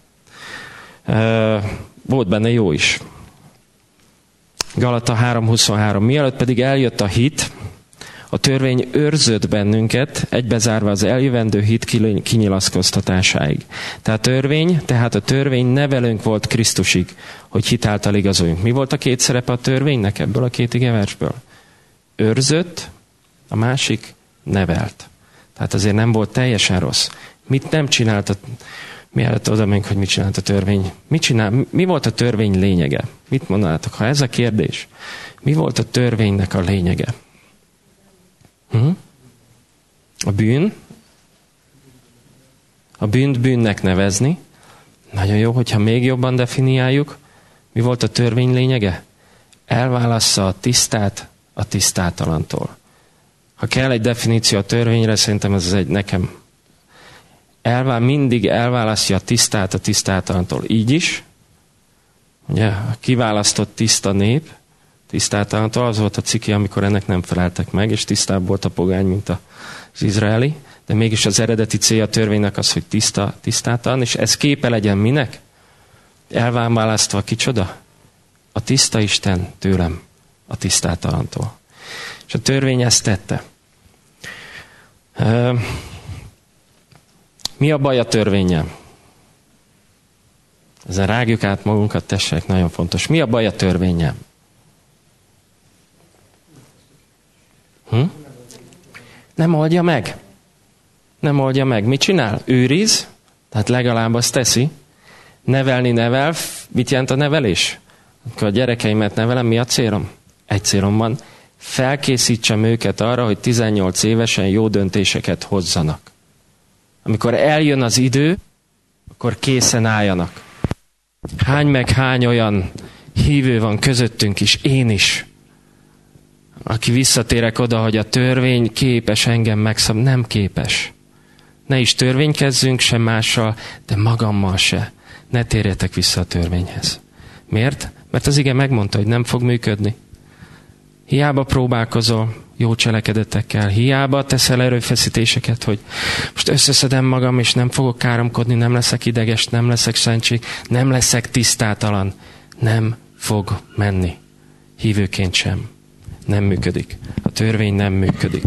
volt benne jó is. Galata három huszonhárom. Mielőtt pedig eljött a hit, a törvény őrzött bennünket, egybezárva az eljövendő hit kinyilatkoztatásáig. Tehát a törvény, tehát a törvény nevelőnk volt Krisztusig, hogy hitáltal igazoljunk. Mi volt a két szerepe a törvénynek ebből a két igeversből? Őrzött, a másik nevelt. Tehát azért nem volt teljesen rossz. Mit nem csinált a... Mielőtt oda megyünk, hogy mit csinált a törvény. Mit csinál? Mi volt a törvény lényege? Mit mondanátok? Ha ez a kérdés, mi volt a törvénynek a lényege? Hm? A bűn? A bűnt bűnnek nevezni. Nagyon jó, hogyha még jobban definiáljuk. Mi volt a törvény lényege? Elválassza a tisztát a tisztátalantól. Ha kell egy definíció a törvényre, szerintem ez egy nekem. Elvál, mindig elválasztja a tisztát a tisztátalantól. Így is. Ugye, a kiválasztott tiszta nép, tisztátalantól, az volt a ciki, amikor ennek nem feleltek meg, és tisztább volt a pogány, mint az izraeli. De mégis az eredeti célja a törvénynek az, hogy tiszta, tisztátalan, és ez képe legyen minek? Elválasztva kicsoda? A tiszta Isten tőlem, a tisztátalantól. És a törvény ezt tette. Mi a baj a törvénnyel? Ezen rágjuk át magunkat, tessék, nagyon fontos. Mi a baj a törvénnyel? Hm? Nem oldja meg. Nem oldja meg. Mit csinál? Őriz, tehát legalább azt teszi. Nevelni nevel. Mit jelent a nevelés? Amikor a gyerekeimet nevelem, mi a célom? Egy célom van. Felkészítsem őket arra, hogy tizennyolc évesen jó döntéseket hozzanak. Amikor eljön az idő, akkor készen álljanak. Hány meg hány olyan hívő van közöttünk is, én is, aki visszatérek oda, hogy a törvény képes engem megszab, nem képes. Ne is törvénykezzünk sem mással, de magammal se. Ne térjetek vissza a törvényhez. Miért? Mert az ige megmondta, hogy nem fog működni. Hiába próbálkozol jó cselekedetekkel, hiába teszel erőfeszítéseket, hogy most összeszedem magam, és nem fogok káromkodni, nem leszek ideges, nem leszek szentség, nem leszek tisztátalan. Nem fog menni. Hívőként sem. Nem működik. A törvény nem működik.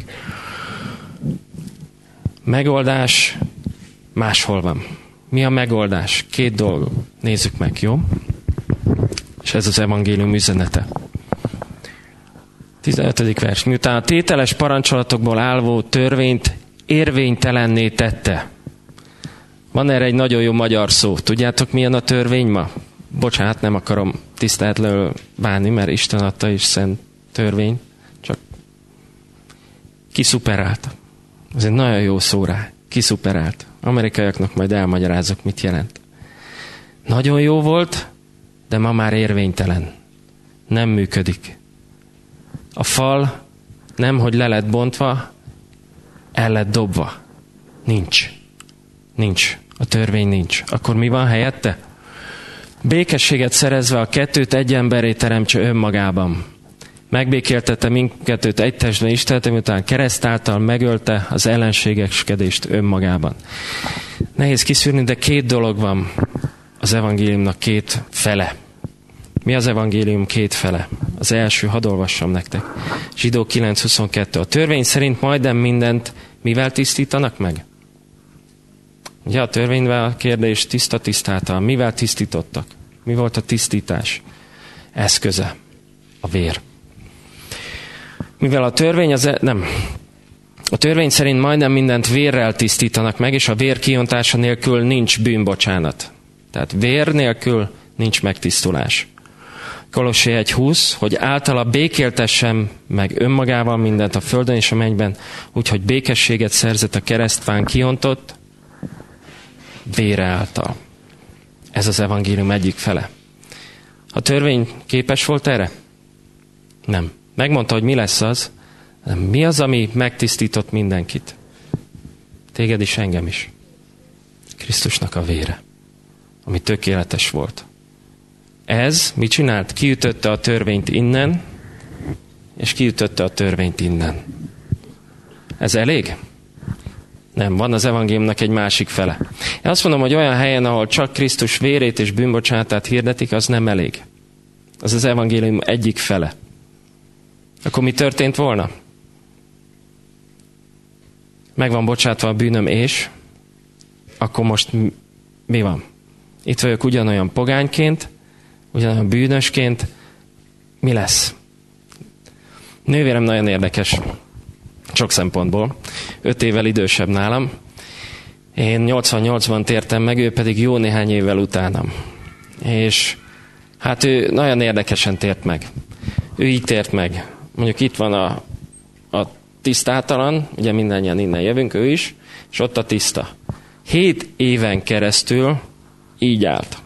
Megoldás máshol van. Mi a megoldás? Két dolog. Nézzük meg, jó? És ez az evangélium üzenete. tizenötödik vers. Miután a tételes parancsolatokból álló törvényt érvénytelenné tette. Van erre egy nagyon jó magyar szó. Tudjátok, milyen a törvény ma? Bocsánat, nem akarom tiszteletlenül bánni, mert Isten adta is szent törvény. Csak kiszuperált. Ez egy nagyon jó szó rá. Kiszuperált. Amerikaiaknak majd elmagyarázok, mit jelent. Nagyon jó volt, de ma már érvénytelen. Nem működik. A fal nem, hogy le lett bontva, el lett dobva. Nincs. Nincs. A törvény nincs. Akkor mi van helyette? Békességet szerezve a kettőt egy emberré teremtse önmagában. Megbékéltette mindkettőt egy testben Isten, miután kereszt által megölte az ellenségeskedést önmagában. Nehéz kiszűrni, de két dolog van az evangéliumnak, két fele. Mi az evangélium két fele? Az első, hadd olvassam nektek. Zsidó kilenc huszonkettő. A törvény szerint majdnem mindent mivel tisztítanak meg? Ugye a törvényben a kérdés tiszta tisztáltal. Mivel tisztítottak? Mi volt a tisztítás eszköze? A vér. Mivel a törvény az... E- nem. A törvény szerint majdnem mindent vérrel tisztítanak meg, és a vér kiontása nélkül nincs bűnbocsánat. Tehát vér nélkül nincs megtisztulás. Kolossé egy húsz, hogy általa békéltessem meg önmagával mindent a földön és a mennyben, úgyhogy békességet szerzett a keresztfán kiontott vére által. Ez az evangélium egyik fele. A törvény képes volt erre? Nem. Megmondta, hogy mi lesz az, Mi az, ami megtisztított mindenkit? Téged is, engem is. Krisztusnak a vére, ami tökéletes volt. Ez mit csinált? Kiütötte a törvényt innen, és kiütötte a törvényt innen. Ez elég? Nem, van az evangéliumnak egy másik fele. Én azt mondom, hogy olyan helyen, ahol csak Krisztus vérét és bűnbocsánatát hirdetik, az nem elég. Az az evangélium egyik fele. Akkor mi történt volna? Meg van bocsátva a bűnöm, és akkor most mi van? Itt vagyok ugyanolyan pogányként, ugyanolyan bűnösként. Mi lesz? Nővérem nagyon érdekes, sok szempontból. Öt évvel idősebb nálam. Én nyolcvannyolcban tértem meg, ő pedig jó néhány évvel utánam. És hát ő nagyon érdekesen tért meg. Ő így tért meg. Mondjuk itt van a, a tisztátalan, ugye mindannyian innen jövünk, ő is, és ott a tiszta. Hét éven keresztül így állt.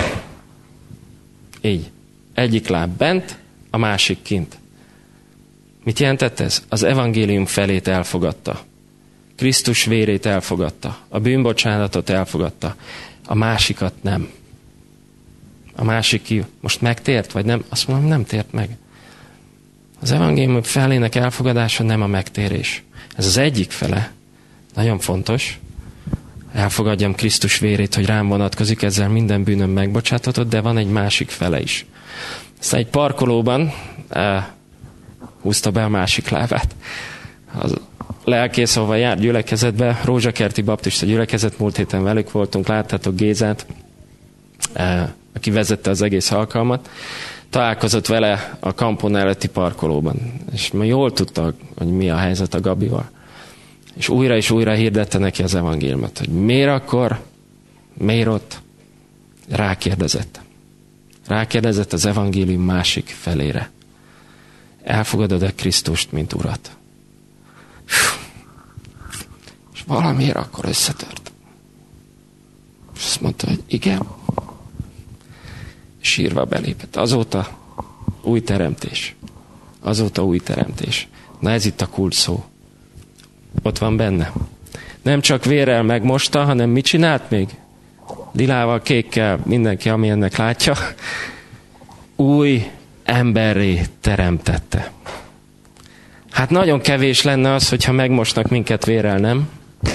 Így. Egyik láb bent, a másik kint. Mit jelentett ez? Az evangélium felét elfogadta. Krisztus vérét elfogadta. A bűnbocsánatot elfogadta. A másikat nem. A másik ki most megtért, vagy nem? Azt mondom, nem tért meg. Az evangélium felének elfogadása nem a megtérés. Ez az egyik fele. Nagyon fontos. Elfogadjam Krisztus vérét, hogy rám vonatkozik, ezzel minden bűnöm megbocsátatott, de van egy másik fele is. Aztán egy parkolóban eh, húzta be a másik lábát. Az lelkész, ahova jár gyülekezetbe, Rózsakerti Baptista gyülekezet, múlt héten velük voltunk, láttátok Gézát, eh, aki vezette az egész alkalmat. Találkozott vele a kampon előtti parkolóban, és ma jól tudta, hogy mi a helyzet a Gabival. És újra és újra hirdette neki az evangéliumot, hogy miért akkor, miért ott, rákérdezett. Rákérdezett az evangélium másik felére. Elfogadod-e Krisztust, mint Urat? És valamiért akkor összetört. És azt mondta, hogy igen. Sírva belépett. Azóta új teremtés. Azóta új teremtés. Na ez itt a kult szó. Ott van benne. Nem csak vérrel megmosta, hanem mit csinált még? Lilával, kékkel, mindenki, ami ennek látja. Új emberré teremtette. Hát nagyon kevés lenne az, hogyha megmosnak minket vérrel, nem?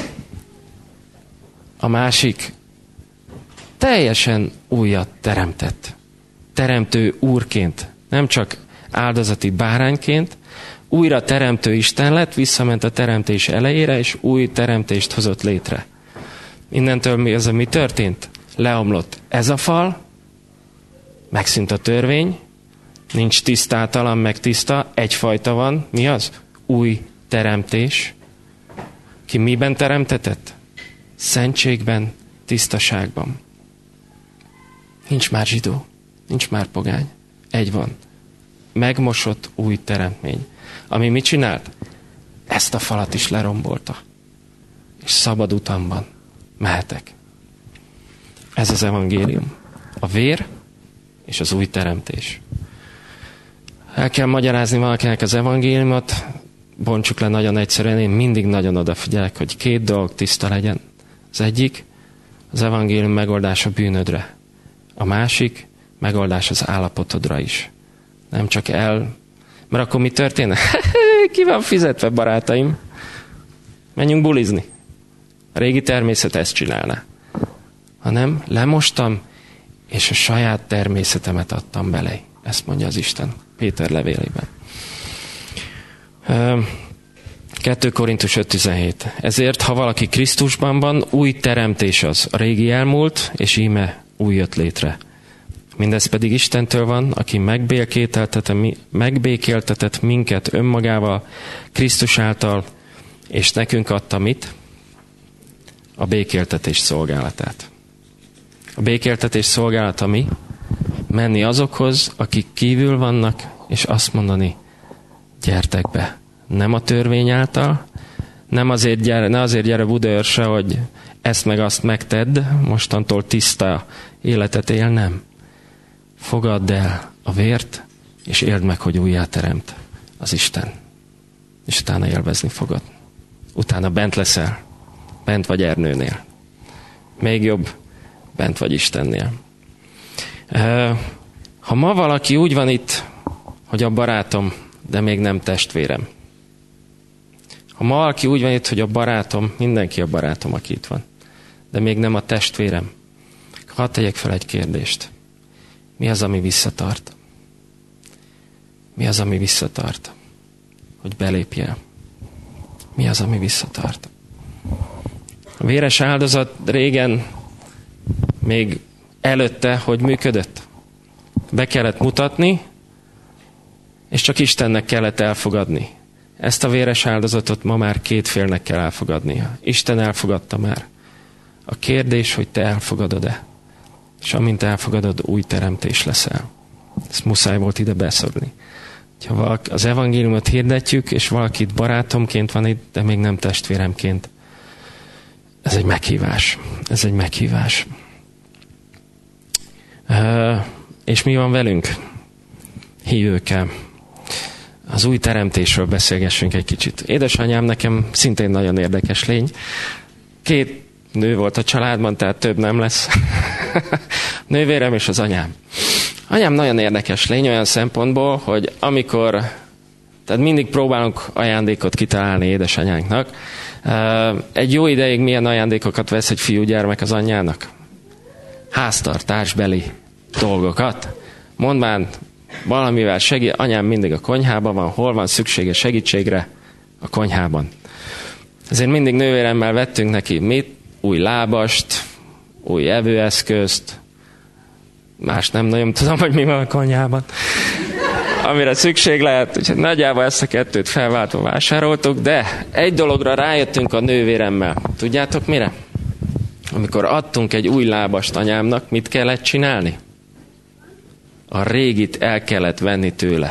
A másik teljesen újat teremtett. Teremtő úrként, nem csak áldozati bárányként, újra teremtő Isten lett, visszament a teremtés elejére, és új teremtést hozott létre. Innentől mi az, ami történt? Leomlott ez a fal, megszűnt a törvény, nincs tisztátalan, meg tiszta, egyfajta van. Mi az? Új teremtés. Ki miben teremtetett? Szentségben, tisztaságban. Nincs már zsidó, nincs már pogány. Egy van. Megmosott új teremtmény. Ami mit csinált? Ezt a falat is lerombolta. És szabad utamban mehetek. Ez az evangélium. A vér és az új teremtés. El kell magyarázni valakinek az evangéliumot, bontsuk le nagyon egyszerűen, én mindig nagyon odafigyelek, hogy két dolog tiszta legyen. Az egyik, az evangélium megoldás a bűnödre. A másik, megoldás az állapotodra is. Nem csak el... Mert akkor mi történne? Ki van fizetve, barátaim? Menjünk bulizni. A régi természet ezt csinálná. Hanem lemostam, és a saját természetemet adtam bele. Ezt mondja az Isten Péter levélében. kettő Korintus öt tizenhét. Ezért, ha valaki Krisztusban van, új teremtés az. A régi elmúlt, és íme új jött létre. Mindez pedig Istentől van, aki megbékéltetett minket önmagával, Krisztus által, és nekünk adta mit? A békéltetés szolgálatát. A békéltetés szolgálata mi? Menni azokhoz, akik kívül vannak, és azt mondani, gyertek be. Nem a törvény által, nem azért gyere, ne azért gyere Budaörsre, hogy ezt meg azt megtedd, mostantól tiszta életet él, nem. Fogadd el a vért, és éld meg, hogy újjáteremt az Isten. és utána élvezni fogod. Utána bent leszel, bent vagy Ernőnél. Még jobb, bent vagy Istennél. Ha ma valaki úgy van itt, hogy a barátom, de még nem testvérem. Ha ma valaki úgy van itt, hogy a barátom, mindenki a barátom, aki itt van, de még nem a testvérem, hadd tegyek fel egy kérdést. Mi az, ami visszatart? Mi az, ami visszatart? Hogy belépjél. Mi az, ami visszatart? A véres áldozat régen, még előtte, hogy működött? Be kellett mutatni, és csak Istennek kellett elfogadni. Ezt a véres áldozatot ma már két félnek kell elfogadnia. Isten elfogadta már. A kérdés, hogy te elfogadod-e? És amint elfogadod, új teremtés leszel. Ezt muszáj volt ide beszorni. Ha az evangéliumot hirdetjük, és valakit barátomként van itt, de még nem testvéremként, ez egy meghívás. Ez egy meghívás. Uh, és mi van velünk? Hívőkkel. Az új teremtésről beszélgessünk egy kicsit. Édesanyám nekem szintén nagyon érdekes lény. Két nő volt a családban, tehát több nem lesz. Nővérem és az anyám. Anyám nagyon érdekes lény olyan szempontból, hogy amikor, tehát mindig próbálunk ajándékot kitalálni édesanyánknak. Egy jó ideig milyen ajándékokat vesz egy fiúgyermek az anyjának? Háztartásbeli dolgokat. Mondván, valamivel segít, anyám mindig a konyhában van, hol van szüksége segítségre? A konyhában. Ezért mindig nővéremmel vettünk neki mit? Új lábast, új evőeszközt, más nem nagyon tudom, hogy mi van a konyhában, amire szükség lehet, úgyhogy nagyjából ezt a kettőt felváltva vásároltuk, de egy dologra rájöttünk a nővéremmel. Tudjátok mire? Amikor adtunk egy új lábast anyámnak, mit kellett csinálni? A régit el kellett venni tőle.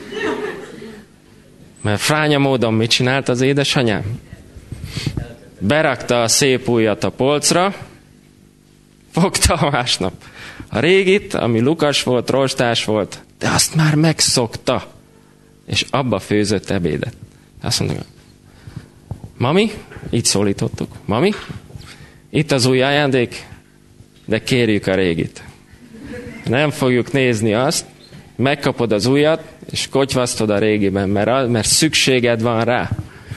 Mert fránya módon mit csinált az édesanyám? Berakta a szép újat a polcra, fogta a másnap a régit, ami lukas volt, rostás volt, de azt már megszokta, és abba főzött ebédet. Azt mondja, mami, így szólítottuk, mami, itt az új ajándék, de kérjük a régit. Nem fogjuk nézni azt, megkapod az újat, és kotyvasztod a régiben, mert, mert szükséged van rá.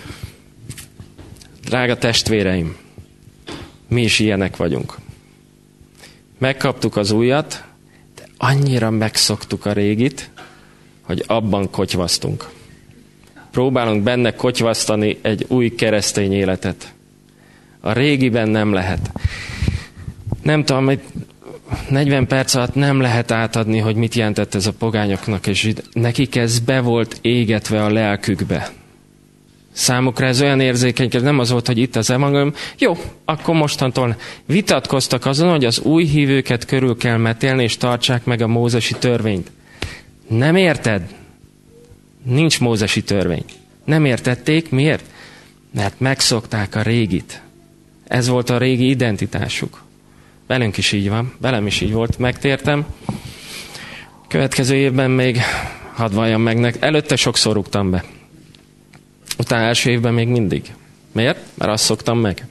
Drága testvéreim, mi is ilyenek vagyunk. Megkaptuk az újat, de annyira megszoktuk a régit, hogy abban kotyvasztunk. Próbálunk benne kotyvasztani egy új keresztény életet. A régiben nem lehet. Nem tudom, hogy negyven perc alatt nem lehet átadni, hogy mit jelentett ez a pogányoknak, és nekik ez be volt égetve a lelkükbe. Számukra ez olyan érzékeny, hogy nem az volt, hogy itt az evangélium. Jó, akkor mostantól vitatkoztak azon, hogy az új hívőket körül kell metélni, és tartsák meg a mózesi törvényt. Nem érted? Nincs mózesi törvény. Nem értették, miért? Mert megszokták a régit. Ez volt a régi identitásuk. Velünk is így van, velem is így volt, megtértem. Következő évben még hadd valljam meg nektek. Előtte sokszor rúgtam be. Utána első évben még mindig. Miért? Mert azt szoktam meg.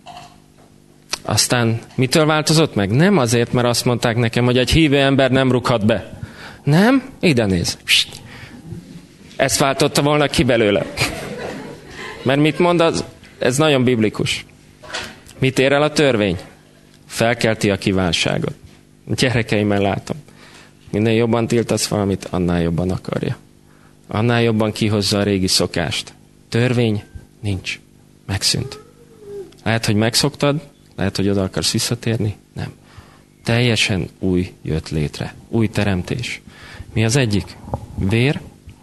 Aztán mitől változott meg? Nem azért, mert azt mondták nekem, hogy egy hívő ember nem rúghat be. Nem? Ide néz. Ezt váltotta volna ki belőle. Mert mit mond az? Ez nagyon biblikus. Mit ér el a törvény? Felkelti a kívánságot. Gyerekeimmel látom. Minél jobban tiltasz valamit, annál jobban akarja. Annál jobban kihozza a régi szokást. Törvény nincs. Megszűnt. Lehet, hogy megszoktad, lehet, hogy oda akarsz visszatérni. Nem. Teljesen új jött létre. Új teremtés. Mi az egyik? Vér.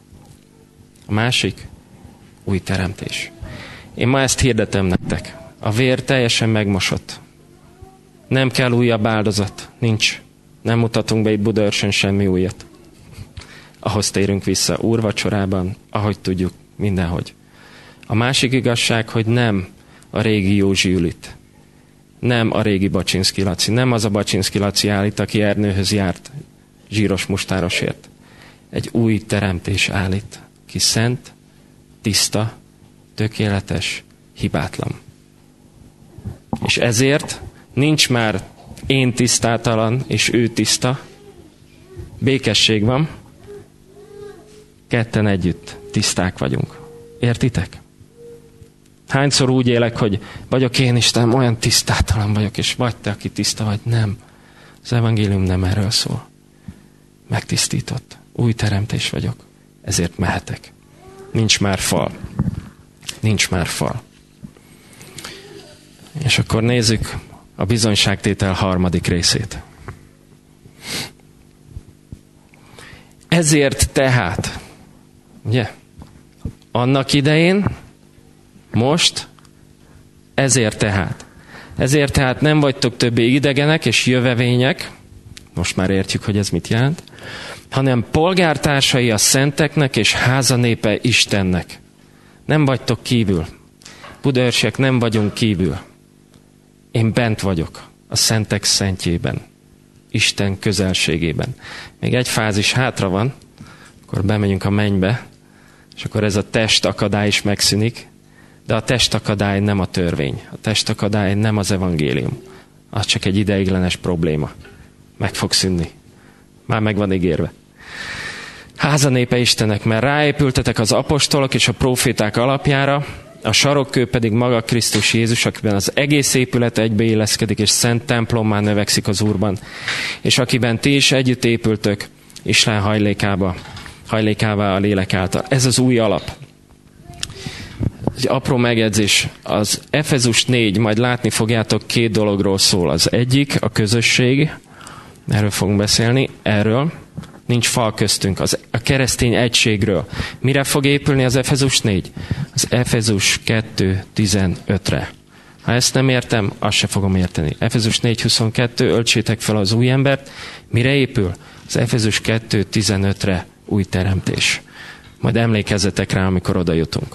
A másik? Új teremtés. Én ma ezt hirdetem nektek. A vér teljesen megmosott. Nem kell újabb áldozat. Nincs. Nem mutatunk be itt Budaörsön semmi újat. Ahhoz térünk vissza úrvacsorában, ahogy tudjuk, mindenhogy. A másik igazság, hogy nem a régi Józsi Jülit. Nem a régi Baczynszky Laci. Nem az a Baczynszky Laci állít, aki Ernőhöz járt zsíros mustárosért. Egy új teremtés állít, ki szent, tiszta tökéletes, hibátlan. És ezért nincs már én tisztátalan, és ő tiszta. Békesség van. Ketten együtt tiszták vagyunk. Értitek? Hányszor úgy élek, hogy vagyok én Istenem, olyan tisztátalan vagyok, és vagy te, aki tiszta vagy. Nem. Az evangélium nem erről szól. Megtisztított. Új teremtés vagyok. Ezért mehetek. Nincs már fal. Nincs már fal. És akkor nézzük a bizonyságtétel harmadik részét. Ezért tehát, ugye, annak idején, most, ezért tehát. Ezért tehát nem vagytok többé idegenek és jövevények, most már értjük, hogy ez mit jelent, hanem polgártársai a szenteknek és házanépe Istennek. Nem vagytok kívül. Budaörsiek, nem vagyunk kívül. Én bent vagyok, a szentek szentjében, Isten közelségében. Még egy fázis hátra van, akkor bemegyünk a mennybe, és akkor ez a testakadály is megszűnik, de a testakadály nem a törvény, a testakadály nem az evangélium. Az csak egy ideiglenes probléma. Meg fog szűnni. Már meg van ígérve. Háza népe Istennek, mert ráépültetek az apostolok és a próféták alapjára, a sarokkő pedig maga Krisztus Jézus, akiben az egész épület egybeilleszkedik, és szent templommá növekszik az Úrban, és akiben ti is együtt épültök, Isten hajlékába, hajlékává a lélek által. Ez az új alap. Egy apró megjegyzés, az Efezus négy, majd látni fogjátok, két dologról szól. Az egyik, a közösség, erről fogunk beszélni, erről, nincs fal köztünk, az, a keresztény egységről. Mire fog épülni az Efezus négy? Az Efezus kettő tizenötre. Ha ezt nem értem, azt se fogom érteni. Efezus négy huszonkettő, öltsétek fel az új embert. Mire épül? Az Efezus kettő tizenötre új teremtés. Majd emlékezzetek rá, amikor oda jutunk.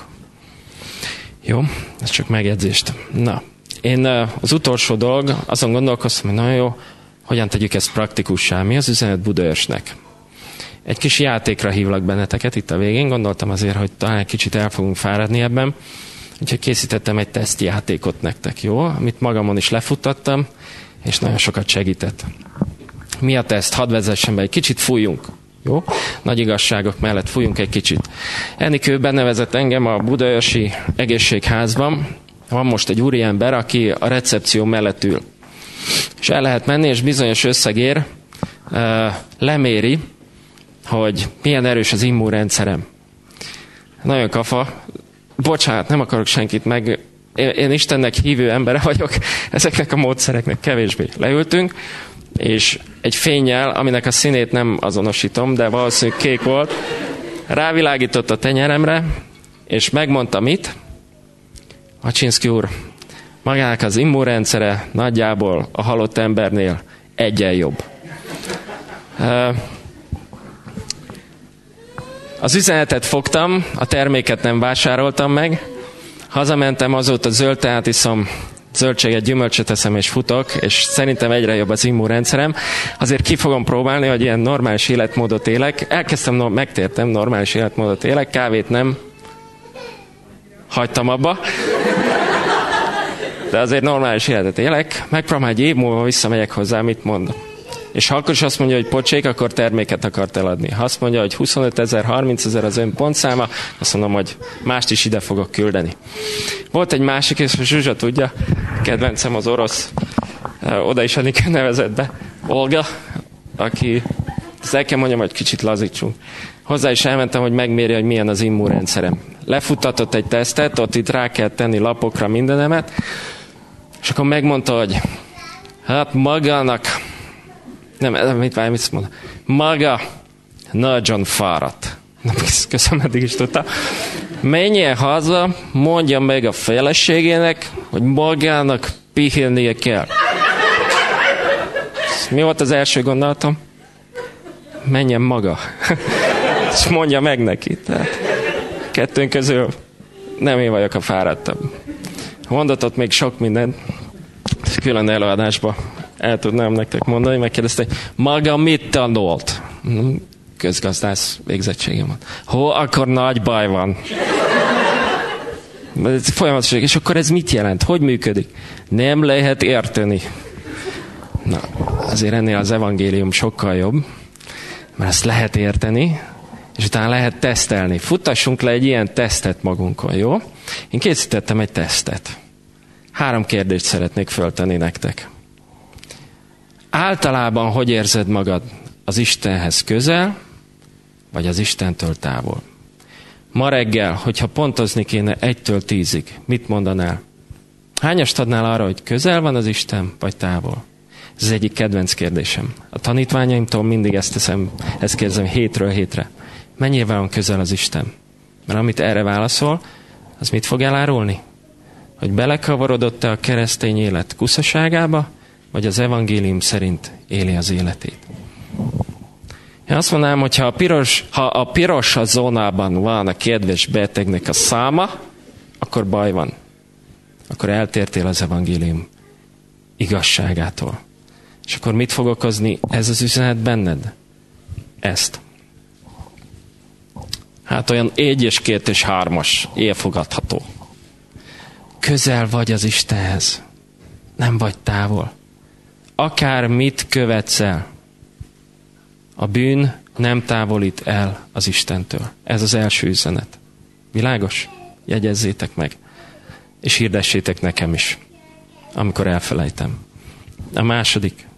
Jó? Ez csak megjegyzést. Na, én az utolsó dolog, azon gondolkoztam, hogy nagyon jó, hogyan tegyük ezt praktikussá. Mi az üzenet Budaörsnek? Egy kis játékra hívlak benneteket itt a végén. Gondoltam azért, hogy talán egy kicsit el fogunk fáradni ebben. Úgyhogy készítettem egy tesztjátékot nektek, jó? Amit magamon is lefuttattam, és nagyon sokat segített. Mi a teszt? Hadd vezessen be, egy kicsit fújjunk. Jó? Nagy igazságok mellett fújjunk egy kicsit. Enikő benevezett engem a budaörsi egészségházban. Van most egy úriember, aki a recepció mellett ül. És el lehet menni, és bizonyos összegér uh, leméri, hogy milyen erős az immunrendszerem. Nagyon kafa. Bocsánat, nem akarok senkit meg... Én, én Istennek hívő ember vagyok, ezeknek a módszereknek kevésbé. Leültünk, és egy fénnyel, aminek a színét nem azonosítom, de valószínűleg kék volt, rávilágított a tenyeremre, és megmondta mit? Acsinszky úr, magának az immunrendszere nagyjából a halott embernél egyen jobb. Az üzenetet fogtam, a terméket nem vásároltam meg, hazamentem, azóta zöld teát iszom, zöldséget, gyümölcsöt eszem és futok, és szerintem egyre jobb az immunrendszerem. Azért ki fogom próbálni, hogy ilyen normális életmódot élek. Elkezdtem, no, megtértem, normális életmódot élek, kávét nem hagytam abba. De azért normális életet élek. Megpróbálom, egy év múlva visszamegyek hozzá, mit mond. És ha akkor is azt mondja, hogy pocsék, akkor terméket akart eladni. Ha azt mondja, hogy huszonöt ezer, harminc ezer az ön pontszáma, azt mondom, hogy mást is ide fogok küldeni. Volt egy másik, és Zsuzsa tudja, kedvencem az orosz, oda is Anika nevezett be, Olga, aki, ezt el kell mondjam, hogy kicsit lazítsunk. Hozzá is elmentem, hogy megmérje, hogy milyen az immunrendszerem. Lefuttatott egy tesztet, ott itt rá kell tenni lapokra mindenemet, és akkor megmondta, hogy hát magának, nem, mit várj, mit mondta? Maga nagyon fáradt. Köszönöm, eddig is tudtam. Menjen haza, mondja meg a feleségének, hogy magának pihennie kell. Mi volt az első gondolatom? Menjen maga. És mondja meg neki. Tehát kettőnk közül nem én vagyok a fáradtabb. Mondatott még sok mindent. Külön előadásba el tudnám nektek mondani, megkérdezte, hogy maga mit tanult? Közgazdász végzettségem van. Hó, akkor nagy baj van. Folyamatosan. És akkor ez mit jelent? Hogy működik? Nem lehet érteni. Na, azért ennél az evangélium sokkal jobb, mert ezt lehet érteni, és utána lehet tesztelni. Futtassunk le egy ilyen tesztet magunkon, jó? Én készítettem egy tesztet. Három kérdést szeretnék föltenni nektek. Általában hogy érzed magad? Az Istenhez közel, vagy az Istentől távol? Ma reggel, hogyha pontozni kéne egytől tízig, mit mondanál? Hányast adnál arra, hogy közel van az Isten, vagy távol? Ez az egyik kedvenc kérdésem. A tanítványaimtól mindig ezt teszem, ezt kérdezem hétről hétre. Mennyire van közel az Isten? Mert amit erre válaszol, az mit fog elárulni? Hogy belekavarodott-e a keresztény élet kuszaságába, vagy az evangélium szerint éli az életét? Én azt mondanám, hogy ha a piros, ha a piros a zónában van a kedves betegnek a száma, akkor baj van. Akkor eltértél az evangélium igazságától. És akkor mit fog okozni ez az üzenet benned? Ezt. Hát olyan egy és két és hármas elfogadható. Közel vagy az Istenhez. Nem vagy távol. Akár mit követsz el, a bűn nem távolít el az Istentől. Ez az első üzenet. Világos? Jegyezzétek meg. És hirdessétek nekem is, amikor elfelejtem. A második.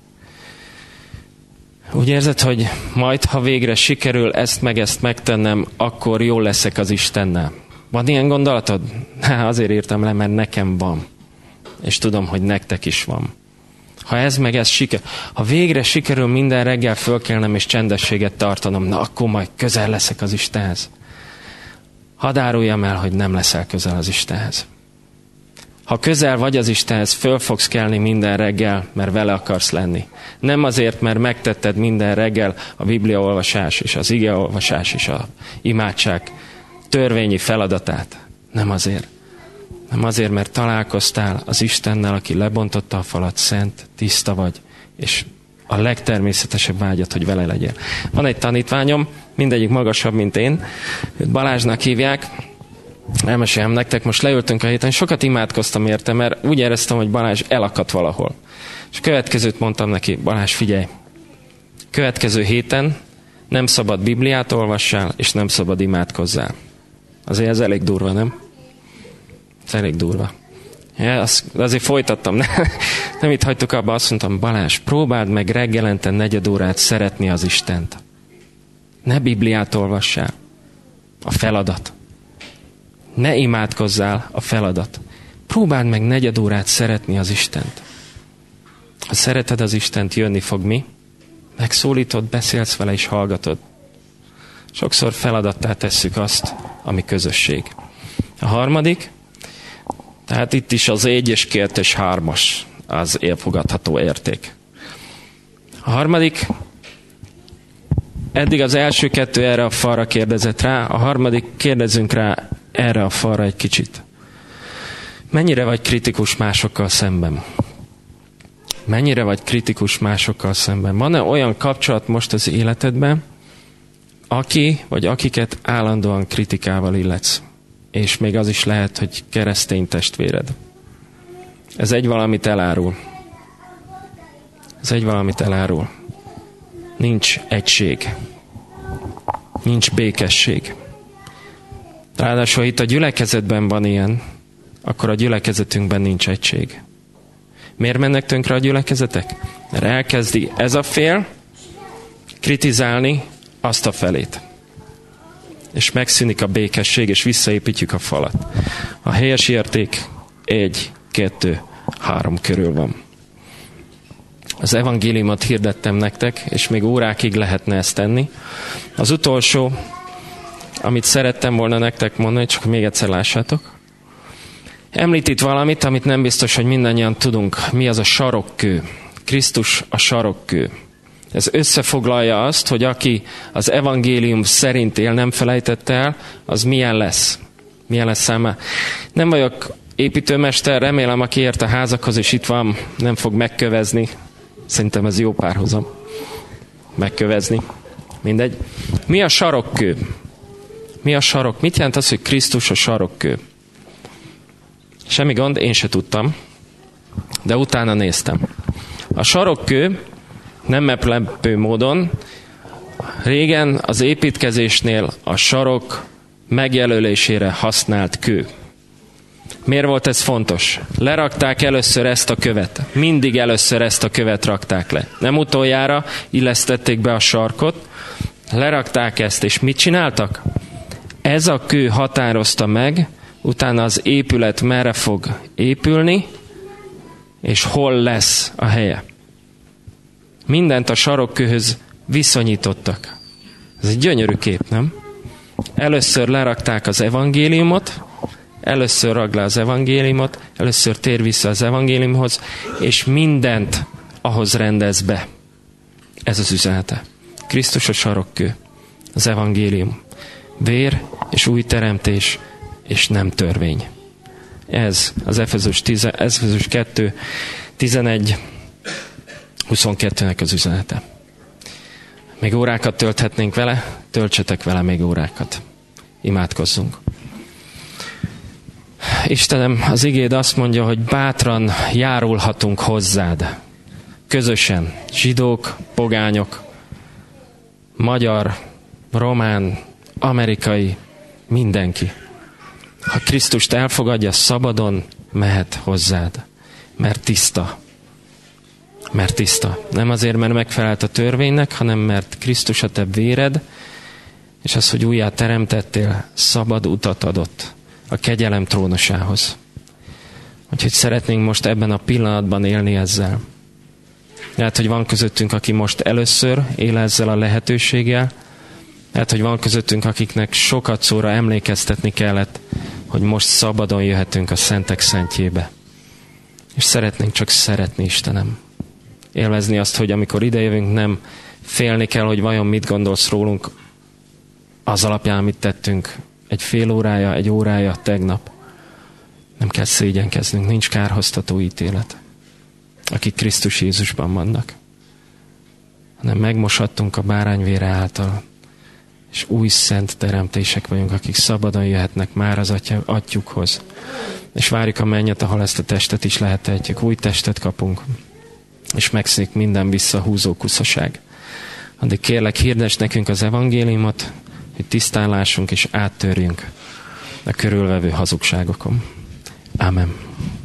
Úgy érzed, hogy majd, ha végre sikerül ezt meg ezt megtennem, akkor jól leszek az Istennel. Van ilyen gondolatod? Há, azért írtam le, mert nekem van. És tudom, hogy nektek is van. Ha ez meg ez siker, ha végre sikerül minden reggel fölkelnem és csendességet tartanom, na akkor majd közel leszek az Istenhez. Hadd áruljam el, hogy nem leszel közel az Istenhez. Ha közel vagy az Istenhez, föl fogsz kelni minden reggel, mert vele akarsz lenni. Nem azért, mert megtetted minden reggel a bibliaolvasás és az igeolvasás és a imádság törvényi feladatát. Nem azért. Nem azért, mert találkoztál az Istennel, aki lebontotta a falat, szent, tiszta vagy, és a legtermészetesebb vágyat, hogy vele legyél. Van egy tanítványom, mindegyik magasabb, mint én, őt Balázsnak hívják, elmesélem nektek, most leültünk a héten, sokat imádkoztam érte, mert úgy éreztem, hogy Balázs elakadt valahol. És következőt mondtam neki, Balázs, figyelj, következő héten nem szabad Bibliát olvassál, és nem szabad imádkozzál. Azért ez elég durva, nem? Ez elég durva. Ja, az, azért folytattam, ne, nem itt hagytuk abba, azt mondtam, Balázs, próbáld meg reggelente negyed órát szeretni az Istent. Ne Bibliát olvassál. A feladat. Ne imádkozzál, a feladat. Próbáld meg negyed órát szeretni az Istent. Ha szereted az Istent, jönni fog mi? Megszólítod, beszélsz vele és hallgatod. Sokszor feladattá tesszük azt, ami közösség. A harmadik, tehát itt is az egy és két és hármas az elfogadható érték. A harmadik, eddig az első kettő erre a falra kérdezett rá, a harmadik kérdezünk rá erre a falra egy kicsit. Mennyire vagy kritikus másokkal szemben? Mennyire vagy kritikus másokkal szemben? Van-e olyan kapcsolat most az életedben, aki vagy akiket állandóan kritikával illetsz? És még az is lehet, hogy keresztény testvéred. Ez egy valamit elárul. Ez egy valamit elárul. Nincs egység. Nincs békesség. Ráadásul itt a gyülekezetben van ilyen, akkor a gyülekezetünkben nincs egység. Miért mennek tönkre a gyülekezetek? Mert elkezdi ez a fél kritizálni azt a felét. És megszűnik a békesség, és visszaépítjük a falat. A helyes érték egy, kettő, három körül van. Az evangéliumot hirdettem nektek, és még órákig lehetne ezt tenni. Az utolsó, amit szerettem volna nektek mondani, csak még egyszer lássátok. Említ itt valamit, amit nem biztos, hogy mindannyian tudunk. Mi az a sarokkő? Krisztus a sarokkő. Ez összefoglalja azt, hogy aki az evangélium szerint él, nem felejtette el, az milyen lesz. Milyen lesz számára. Nem vagyok építőmester, remélem, aki ért a házakhoz, és itt van, nem fog megkövezni. Szerintem ez jó párhuzam. Megkövezni. Mindegy. Mi a sarokkő? Mi a sarok? Mit jelent az, hogy Krisztus a sarokkő? Semmi gond, én se tudtam, de utána néztem. A sarokkő nem meglepő módon régen az építkezésnél a sarok megjelölésére használt kő. Miért volt ez fontos? Lerakták először ezt a követ. Mindig először ezt a követ rakták le. Nem utoljára illesztették be a sarkot, lerakták ezt, és mit csináltak? Ez a kő határozta meg, utána az épület merre fog épülni, és hol lesz a helye. Mindent a sarokkőhöz viszonyítottak. Ez egy gyönyörű kép, nem? Először lerakták az evangéliumot, először ragd le az evangéliumot, először tér vissza az evangéliumhoz, és mindent ahhoz rendez be. Ez az üzenete. Krisztus a sarokkő, az evangélium. Vér és új teremtés, és nem törvény. Ez az Efezus kettő tizenegy huszonkettőnek az üzenete. Még órákat tölthetnénk vele, töltsetek vele még órákat. Imádkozzunk. Istenem, az igéd azt mondja, hogy bátran járulhatunk hozzád. Közösen, zsidók, pogányok, magyar, román, amerikai, mindenki. Ha Krisztust elfogadja, szabadon mehet hozzád. Mert tiszta. Mert tiszta. Nem azért, mert megfelelt a törvénynek, hanem mert Krisztus a te véred, és az, hogy újjá teremtettél, szabad utat adott a kegyelem trónusához. Úgyhogy szeretnénk most ebben a pillanatban élni ezzel. Lehet, hogy van közöttünk, aki most először él ezzel a lehetőséggel. Lehet, hogy van közöttünk, akiknek sokat szóra emlékeztetni kellett, hogy most szabadon jöhetünk a szentek szentjébe. És szeretnénk csak szeretni, Istenem. Élvezni azt, hogy amikor idejövünk, nem félni kell, hogy vajon mit gondolsz rólunk az alapján, amit tettünk. Egy fél órája, egy órája tegnap. Nem kell szégyenkeznünk, nincs kárhoztató ítélet. Akik Krisztus Jézusban vannak. Hanem megmosattunk a bárányvére által. És új szent teremtések vagyunk, akik szabadon jöhetnek már az atya, atyukhoz. És várjuk a mennyet, ahol ezt a testet is lehetetjük. Új testet kapunk. És megszűnik minden visszahúzó kuszaság. Addig kérlek, hirdess nekünk az evangéliumot, hogy tisztán lássunk és áttörjünk a körülvevő hazugságokon. Amen.